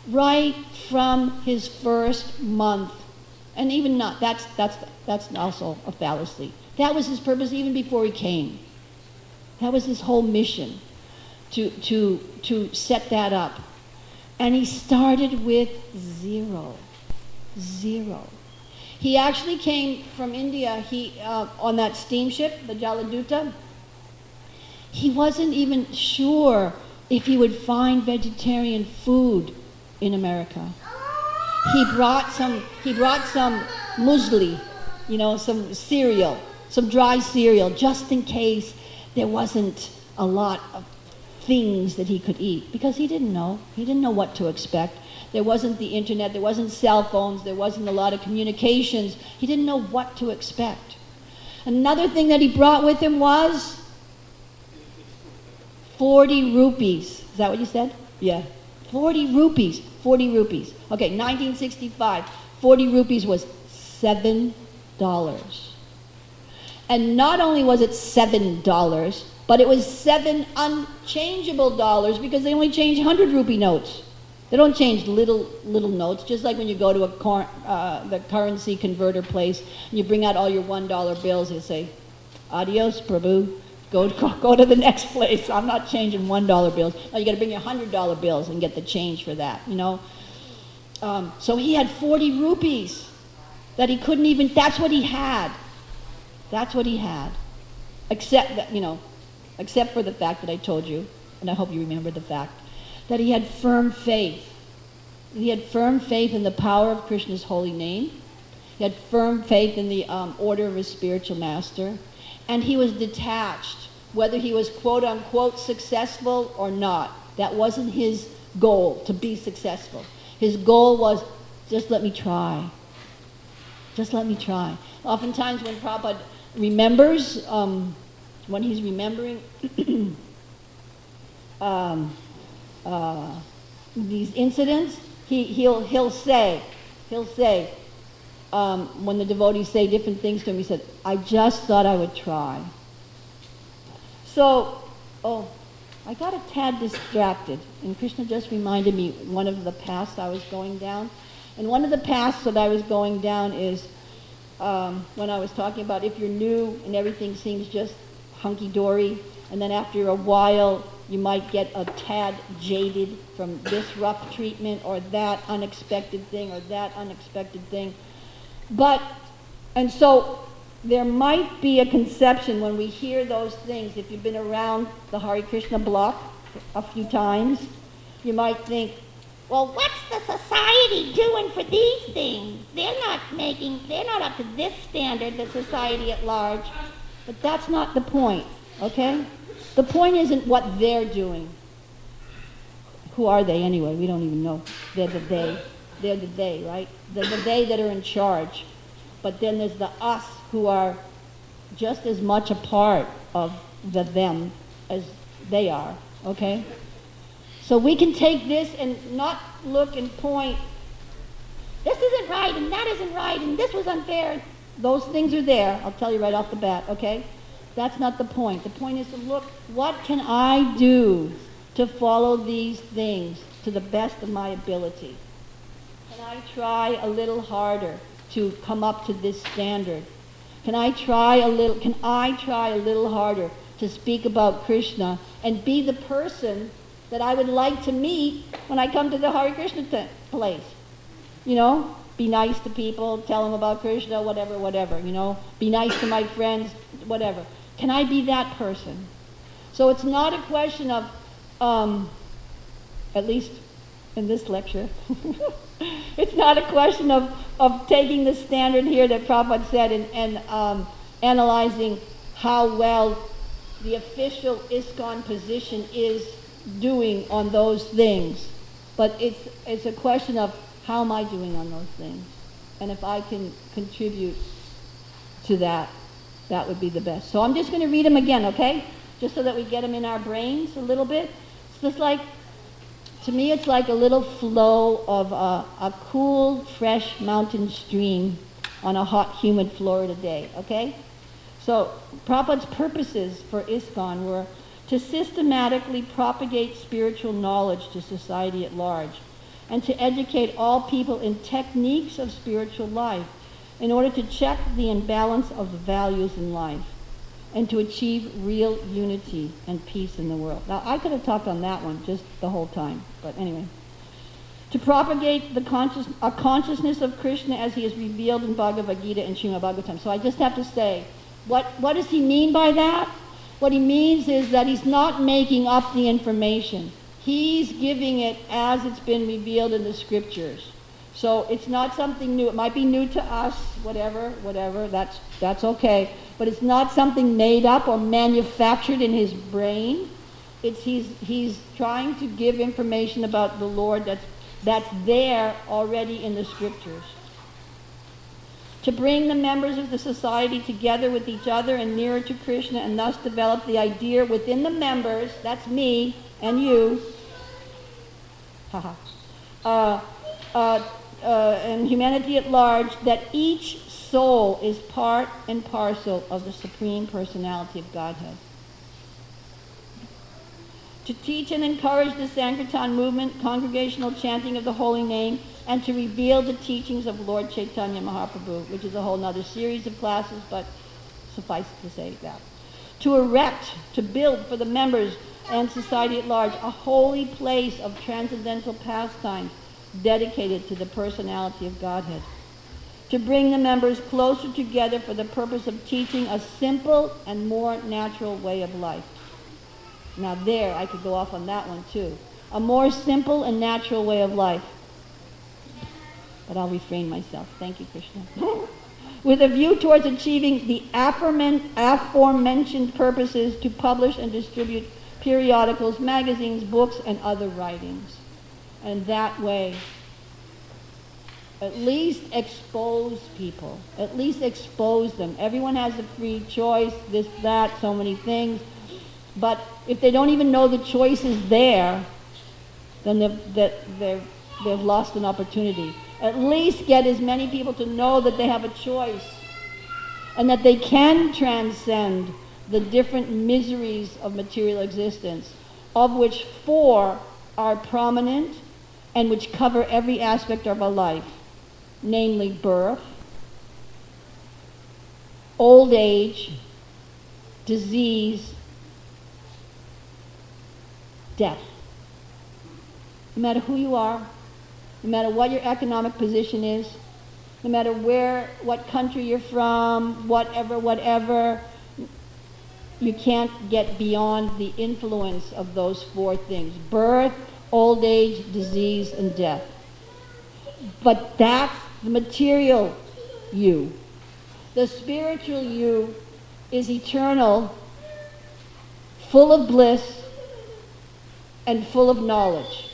right from his first month. And even not, that's, that's, that's also a fallacy. That was his purpose even before he came. That was his whole mission, to, to, to set that up. And he started with zero. Zero. He actually came from India he, uh, on that steamship, the Jaladuta. He wasn't even sure if he would find vegetarian food in America. He brought some, he brought some muesli, you know, some cereal, some dry cereal, just in case there wasn't a lot of things that he could eat, because he didn't know. He didn't know what to expect. There wasn't the internet, there wasn't cell phones, there wasn't a lot of communications. He didn't know what to expect. Another thing that he brought with him was forty rupees. Is that what you said? Yeah. forty rupees. forty rupees. Okay, nineteen sixty-five. forty rupees was seven dollars. And not only was it seven dollars, but it was seven unchangeable dollars, because they only change one hundred rupee notes. They don't change little little notes, just like when you go to a cor- uh, the currency converter place and you bring out all your one dollar bills, they say, adios, Prabhu, go, go, go to the next place. I'm not changing one dollar bills. No, you got to bring your one hundred dollar bills and get the change for that, you know. Um, so he had forty rupees that he couldn't even, that's what he had. That's what he had. Except that, you know, except for the fact that I told you, and I hope you remember the fact, that he had firm faith. He had firm faith in the power of Krishna's holy name. He had firm faith in the um, order of his spiritual master. And he was detached, whether he was quote unquote successful or not. That wasn't his goal, to be successful. His goal was, just let me try. Just let me try. Oftentimes when Prabhupada remembers, um, when he's remembering um, uh, these incidents, he, he'll, he'll say, he'll say, um, when the devotees say different things to him, he said, I just thought I would try. So, oh, I got a tad distracted, and Krishna just reminded me one of the paths I was going down. And one of the paths that I was going down is um, when I was talking about if you're new and everything seems just hunky-dory, and then after a while you might get a tad jaded from this rough treatment or that unexpected thing or that unexpected thing. But, and so there might be a conception when we hear those things, if you've been around the Hare Krishna block a few times, you might think, well, what's the society doing for these things? They're not making, they're not up to this standard, the society at large. But that's not the point, okay? The point isn't what they're doing. Who are they anyway? We don't even know. They're the they. They're the they, right? They're the they that are in charge. But then there's the us who are just as much a part of the them as they are, okay? So we can take this and not look and point, this isn't right and that isn't right and this was unfair. Those things are there, I'll tell you right off the bat, okay? That's not the point. The point is to look, what can I do to follow these things to the best of my ability? Can I try a little harder to come up to this standard? Can I try a little, can I try a little harder to speak about Krishna and be the person that I would like to meet when I come to the Hare Krishna t- place? You know, be nice to people, tell them about Krishna, whatever, whatever, you know, be nice to my friends, whatever. Can I be that person? So it's not a question of, um, at least in this lecture, it's not a question of, of taking the standard here that Prabhupada said and, and um, analyzing how well the official ISKCON position is doing on those things. But it's, it's a question of how am I doing on those things? And if I can contribute to that, that would be the best. So I'm just going to read them again, okay? Just so that we get them in our brains a little bit. It's just like, to me, it's like a little flow of a, a cool, fresh mountain stream on a hot, humid Florida day, okay? So Prabhupada's purposes for ISKCON were to systematically propagate spiritual knowledge to society at large, and to educate all people in techniques of spiritual life in order to check the imbalance of the values in life and to achieve real unity and peace in the world. Now, I could have talked on that one just the whole time, but anyway. To propagate the conscious, a consciousness of Krishna as he is revealed in Bhagavad Gita and Srimad Bhagavatam. So I just have to say, what, what does he mean by that? What he means is that he's not making up the information. He's giving it as it's been revealed in the scriptures. So it's not something new. It might be new to us, whatever, whatever, that's, that's okay. But it's not something made up or manufactured in his brain. It's, he's, he's trying to give information about the Lord that's, that's there already in the scriptures. To bring the members of the society together with each other and nearer to Krishna, and thus develop the idea within the members, that's me and you, haha, uh, uh, uh, and humanity at large, that each soul is part and parcel of the Supreme Personality of Godhead. To teach and encourage the Sankirtan movement, congregational chanting of the holy name, and to reveal the teachings of Lord Chaitanya Mahaprabhu, which is a whole other series of classes, but suffice to say that. To erect, to build for the members and society at large a holy place of transcendental pastimes dedicated to the personality of Godhead. To bring the members closer together for the purpose of teaching a simple and more natural way of life. Now there, I could go off on that one too. A more simple and natural way of life. But I'll refrain myself. Thank you, Krishna. With a view towards achieving the aforementioned purposes to publish and distribute periodicals, magazines, books, and other writings. And that way, at least expose people. At least expose them. Everyone has a free choice, this, that, so many things. But if they don't even know the choice is there, then they've, they've, they've lost an opportunity. At least get as many people to know that they have a choice and that they can transcend the different miseries of material existence, of which four are prominent and which cover every aspect of our life, namely birth, old age, disease, death. No matter who you are, no matter what your economic position is, no matter where, what country you're from, whatever, whatever, you can't get beyond the influence of those four things: birth, old age, disease, and death. But that's the material you. The spiritual you is eternal, full of bliss, and full of knowledge.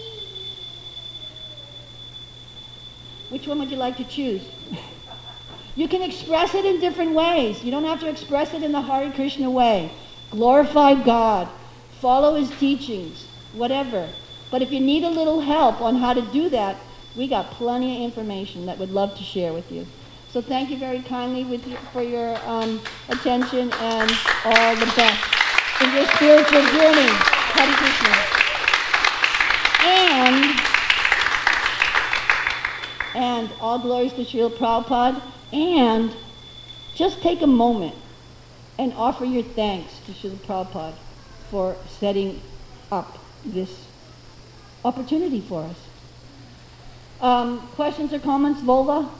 Which one would you like to choose? You can express it in different ways. You don't have to express it in the Hare Krishna way. Glorify God, follow his teachings, whatever. But if you need a little help on how to do that, we got plenty of information that we'd love to share with you. So thank you very kindly with you for your um, attention, and all the best in your spiritual journey. Hare Krishna. And And all glories to Srila Prabhupada. And just take a moment and offer your thanks to Srila Prabhupada for setting up this opportunity for us. Um, questions or comments, Volva?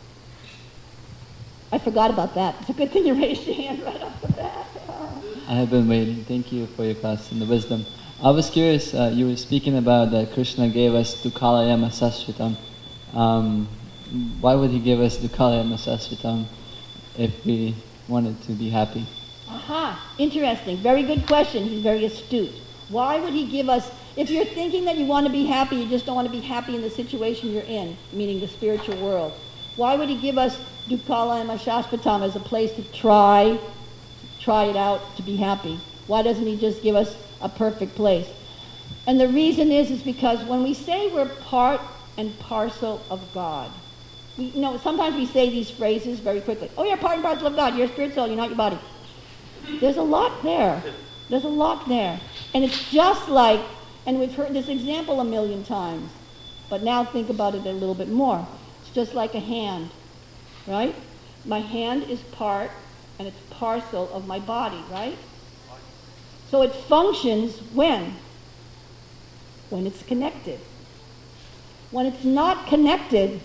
I forgot about that. It's a good thing you raised your hand right off the bat. I have been waiting. Thank you for your class and the wisdom. I was curious, uh, you were speaking about that Krishna gave us Dukalayama Sasritam. Um, why would he give us Dukalayama Sasritam if we wanted to be happy? Aha, interesting. Very good question. He's very astute. Why would he give us, if you're thinking that you want to be happy, you just don't want to be happy in the situation you're in, meaning the spiritual world, why would he give us Dukalayama Sasritam as a place to try, try it out, to be happy? Why doesn't he just give us a perfect place? And the reason is, is because when we say we're part and parcel of God, we, you know, sometimes we say these phrases very quickly. Oh, you're part and parcel of God. You're a spirit soul. You're not your body. There's a lot there. There's a lot there. And it's just like, and we've heard this example a million times, But now think about it a little bit more. It's just like a hand, right? My hand is part and it's parcel of my body, right? So it functions when? When it's connected. When it's not connected,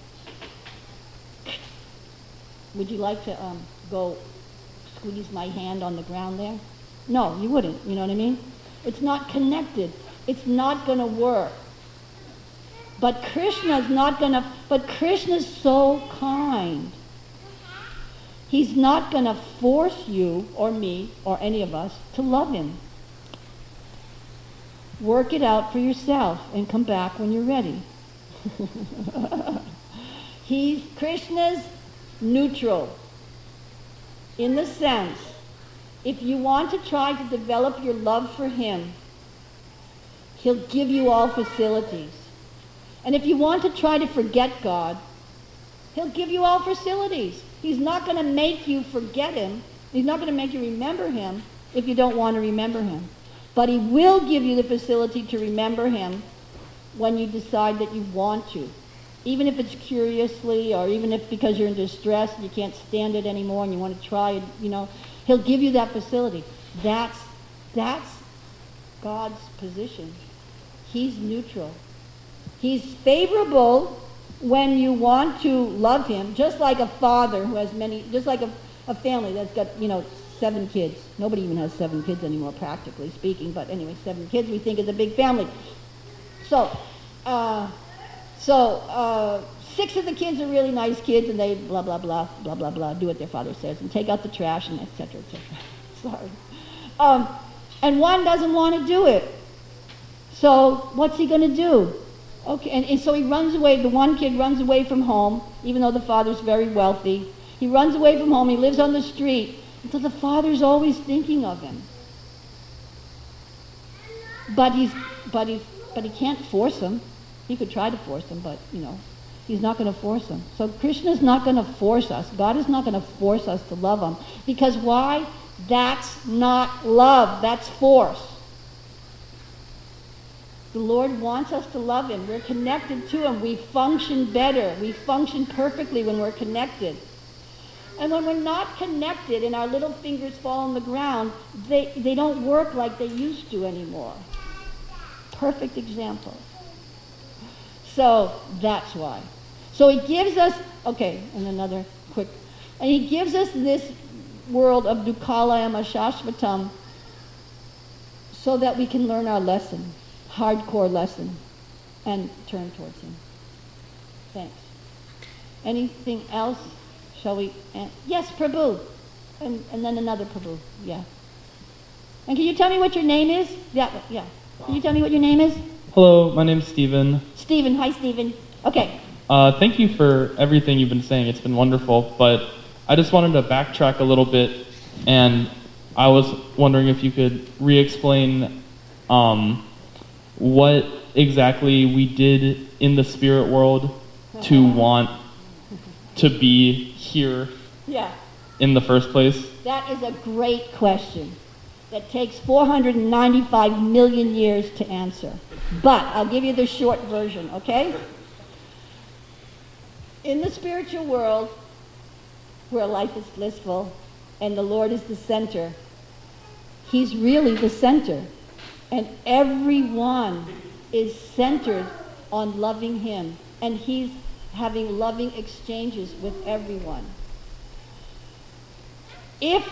would you like to um, go squeeze my hand on the ground there? No, you wouldn't, you know what I mean? It's not connected. It's not going to work. But Krishna's not going to, but Krishna's so kind. He's not going to force you or me or any of us to love him. Work it out for yourself and come back when you're ready. He's, Krishna's neutral in the sense, if you want to try to develop your love for him, he'll give you all facilities. And if you want to try to forget God, he'll give you all facilities. He's not going to make you forget him. He's not going to make you remember him if you don't want to remember him. But he will give you the facility to remember him when you decide that you want to. Even if it's curiously, or even if because you're in distress and you can't stand it anymore and you want to try it, you know, he'll give you that facility. That's, that's God's position. He's neutral. He's favorable when you want to love him, just like a father who has many, just like a, a family that's got, you know, seven kids. Nobody even has seven kids anymore, practically speaking, but anyway, seven kids we think is a big family. So, uh, so uh, six of the kids are really nice kids, and they blah, blah, blah, blah, blah, blah, do what their father says, and take out the trash, and et cetera, et cetera. Sorry. Um, and one doesn't want to do it. So what's he going to do? Okay, and, and so he runs away. The one kid runs away from home, even though the father's very wealthy. He runs away from home. He lives on the street. And so the father's always thinking of him. But he's, but he's, but he can't force him. He could try to force him, but you know, he's not going to force him. So Krishna's not going to force us. God is not going to force us to love him. Because why? That's not love. That's force. The Lord wants us to love him. We're connected to him. We function better. We function perfectly when we're connected. And when we're not connected and our little fingers fall on the ground, they, they don't work like they used to anymore. Perfect example. So that's why. So he gives us, okay, and another quick, and he gives us this world of Dukkalayama Shashvatam so that we can learn our lesson, hardcore lesson, and turn towards him. Thanks. Anything else? Shall we? Uh, yes, Prabhu. And, and then another Prabhu. Yeah. And can you tell me what your name is? Yeah, yeah. Can you tell me what your name is? Hello, my name's Stephen. Stephen. Hi, Stephen. Okay. Uh, thank you for everything you've been saying. It's been wonderful. But I just wanted to backtrack a little bit, and I was wondering if you could re-explain um, what exactly we did in the spirit world to want to be here Yeah. in the first place. That is a great question that takes four hundred ninety-five million years to answer. But I'll give you the short version, okay? In the spiritual world, where life is blissful and the Lord is the center, he's really the center. And everyone is centered on loving him. And he's having loving exchanges with everyone. If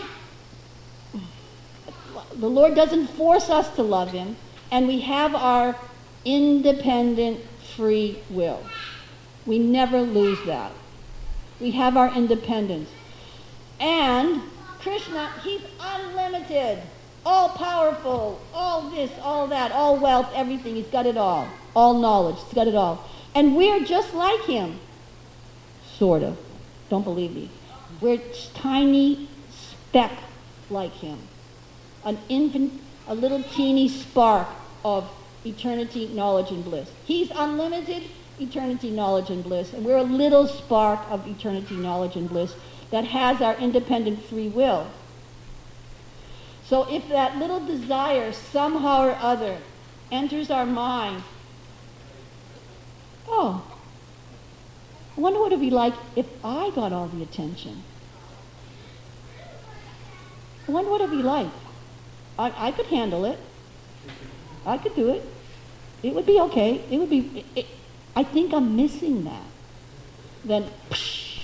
the Lord doesn't force us to love him, and we have our independent free will, we never lose that. We have our independence. And Krishna, he's unlimited, all powerful, all this, all that, all wealth, everything. He's got it all. All knowledge, he's got it all. And we're just like him. Sort of. Don't believe me. We're tiny speck like him. An infant, a little teeny spark of eternity, knowledge, and bliss. He's unlimited eternity, knowledge, and bliss. And we're a little spark of eternity, knowledge, and bliss that has our independent free will. So if that little desire somehow or other enters our mind, I wonder what it would be like if I got all the attention. I wonder what it would be like. I, I could handle it. I could do it. It would be okay. It would be, it, it, I think I'm missing that. Then, psh,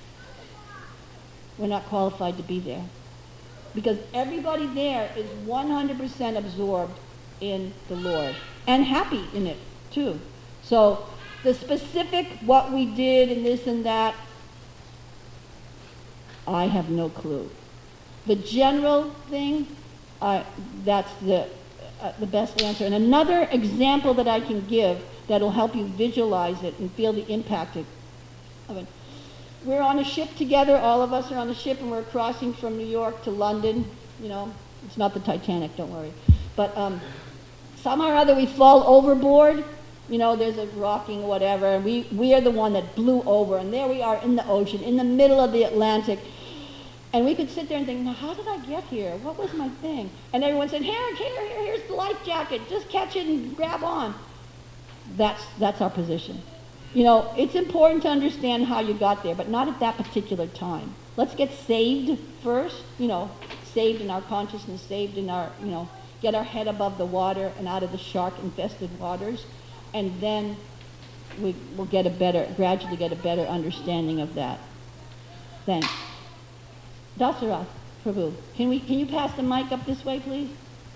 we're not qualified to be there. Because everybody there is one hundred percent absorbed in the Lord. And happy in it, too. So, the specific, what we did and this and that, I have no clue. The general thing, uh, that's the, uh, the best answer. And another example that I can give that'll help you visualize it and feel the impact of it. We're on a ship together, all of us are on a ship, and we're crossing from New York to London. You know, it's not the Titanic, don't worry. But um, somehow or other we fall overboard. You know, there's a rocking or whatever, and we, we are the one that blew over, and there we are in the ocean, in the middle of the Atlantic. And we could sit there and think, now how did I get here? What was my thing? And everyone said, here, here, here, here's the life jacket. Just catch it and grab on. That's, that's our position. You know, it's important to understand how you got there, but not at that particular time. Let's get saved first, you know, saved in our consciousness, saved in our, you know, get our head above the water and out of the shark-infested waters, and then we will get a better, gradually get a better understanding of that. Thanks. Dasarath Prabhu, can we, can you pass the mic up this way, please?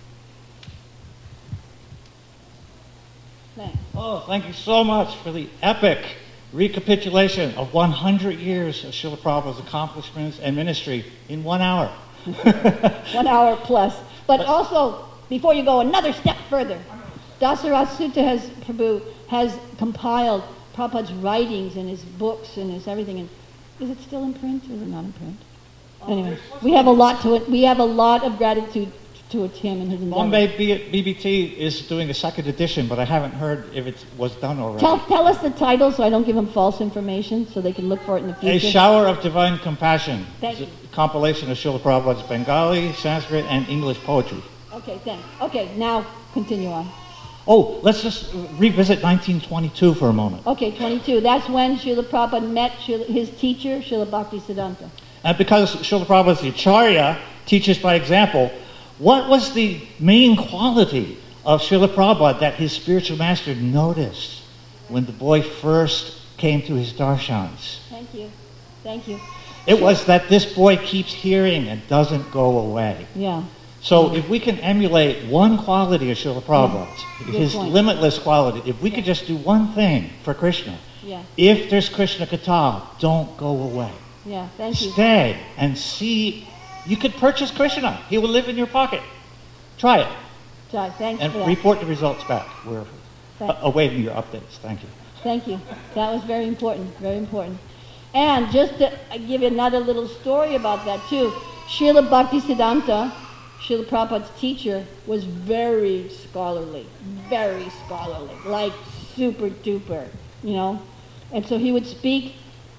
Thanks. Oh, thank you so much for the epic recapitulation of one hundred years of Srila Prabhupada's accomplishments and ministry in one hour. One hour plus. But also, before you go another step further, Dasarath Sutta has, Prabhu, has compiled Prabhupada's writings and his books and his everything. And is it still in print or is it not in print? Anyway, we have a lot to it. We have a lot of gratitude towards him and his endeavor. Bombay B B T is doing a second edition, but I haven't heard if it was done already. Tell, tell us the title so I don't give them false information so they can look for it in the future. A Shower of Divine Compassion. Thank It's you. a compilation of Srila Prabhupada's Bengali, Sanskrit, and English poetry. Okay, thanks. Okay, now continue on. Oh, let's just revisit nineteen twenty-two for a moment. Okay, twenty-two. That's when Srila Prabhupada met Srila, his teacher, Srila Bhaktisiddhanta. And because Srila Prabhupada's the Acharya, teaches by example, what was the main quality of Srila Prabhupada that his spiritual master noticed when the boy first came to his darshans? Thank you. Thank you. It was that this boy keeps hearing and doesn't go away. Yeah. So if we can emulate one quality of Srila Prabhupada's, Good his point. limitless quality, if we Yeah. could just do one thing for Krishna, Yeah. if there's Krishna Katha, don't go away. Yeah. Thank you. Stay and see. You could purchase Krishna. He will live in your pocket. Try it Jai, thanks and for that. report the results back. We're Thank- uh, awaiting your updates. Thank you. Thank you. That was very important, very important. And just to uh, give you another little story about that too, Srila Bhaktisiddhanta, Srila Prabhupada's teacher, was very scholarly, very scholarly, like super duper, you know. And so he would speak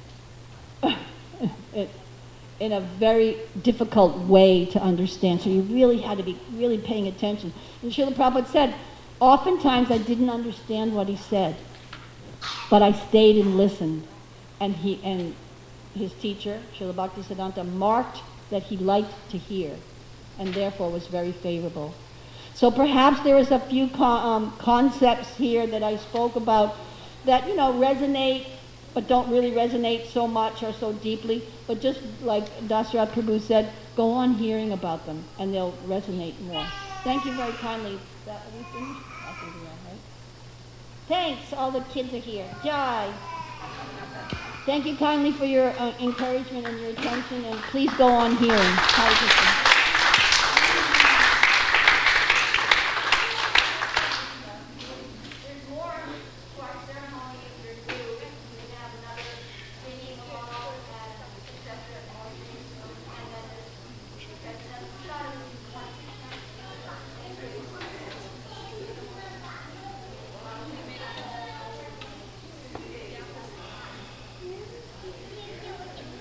it, in a very difficult way to understand. So you really had to be really paying attention. And Srila Prabhupada said, oftentimes I didn't understand what he said, but I stayed and listened. And he and his teacher, Srila Bhaktisiddhanta, marked that he liked to hear, and therefore was very favorable. So perhaps there is a few con- um, concepts here that I spoke about that, you know, resonate, but don't really resonate so much or so deeply. But just like Dasarath Prabhu said, go on hearing about them, and they'll resonate more. Thank you very kindly. That, are we finished? I think we are, right? Thanks. All the kids are here. Jai. Thank you kindly for your uh, encouragement and your attention, and please go on hearing. Hare Krishna.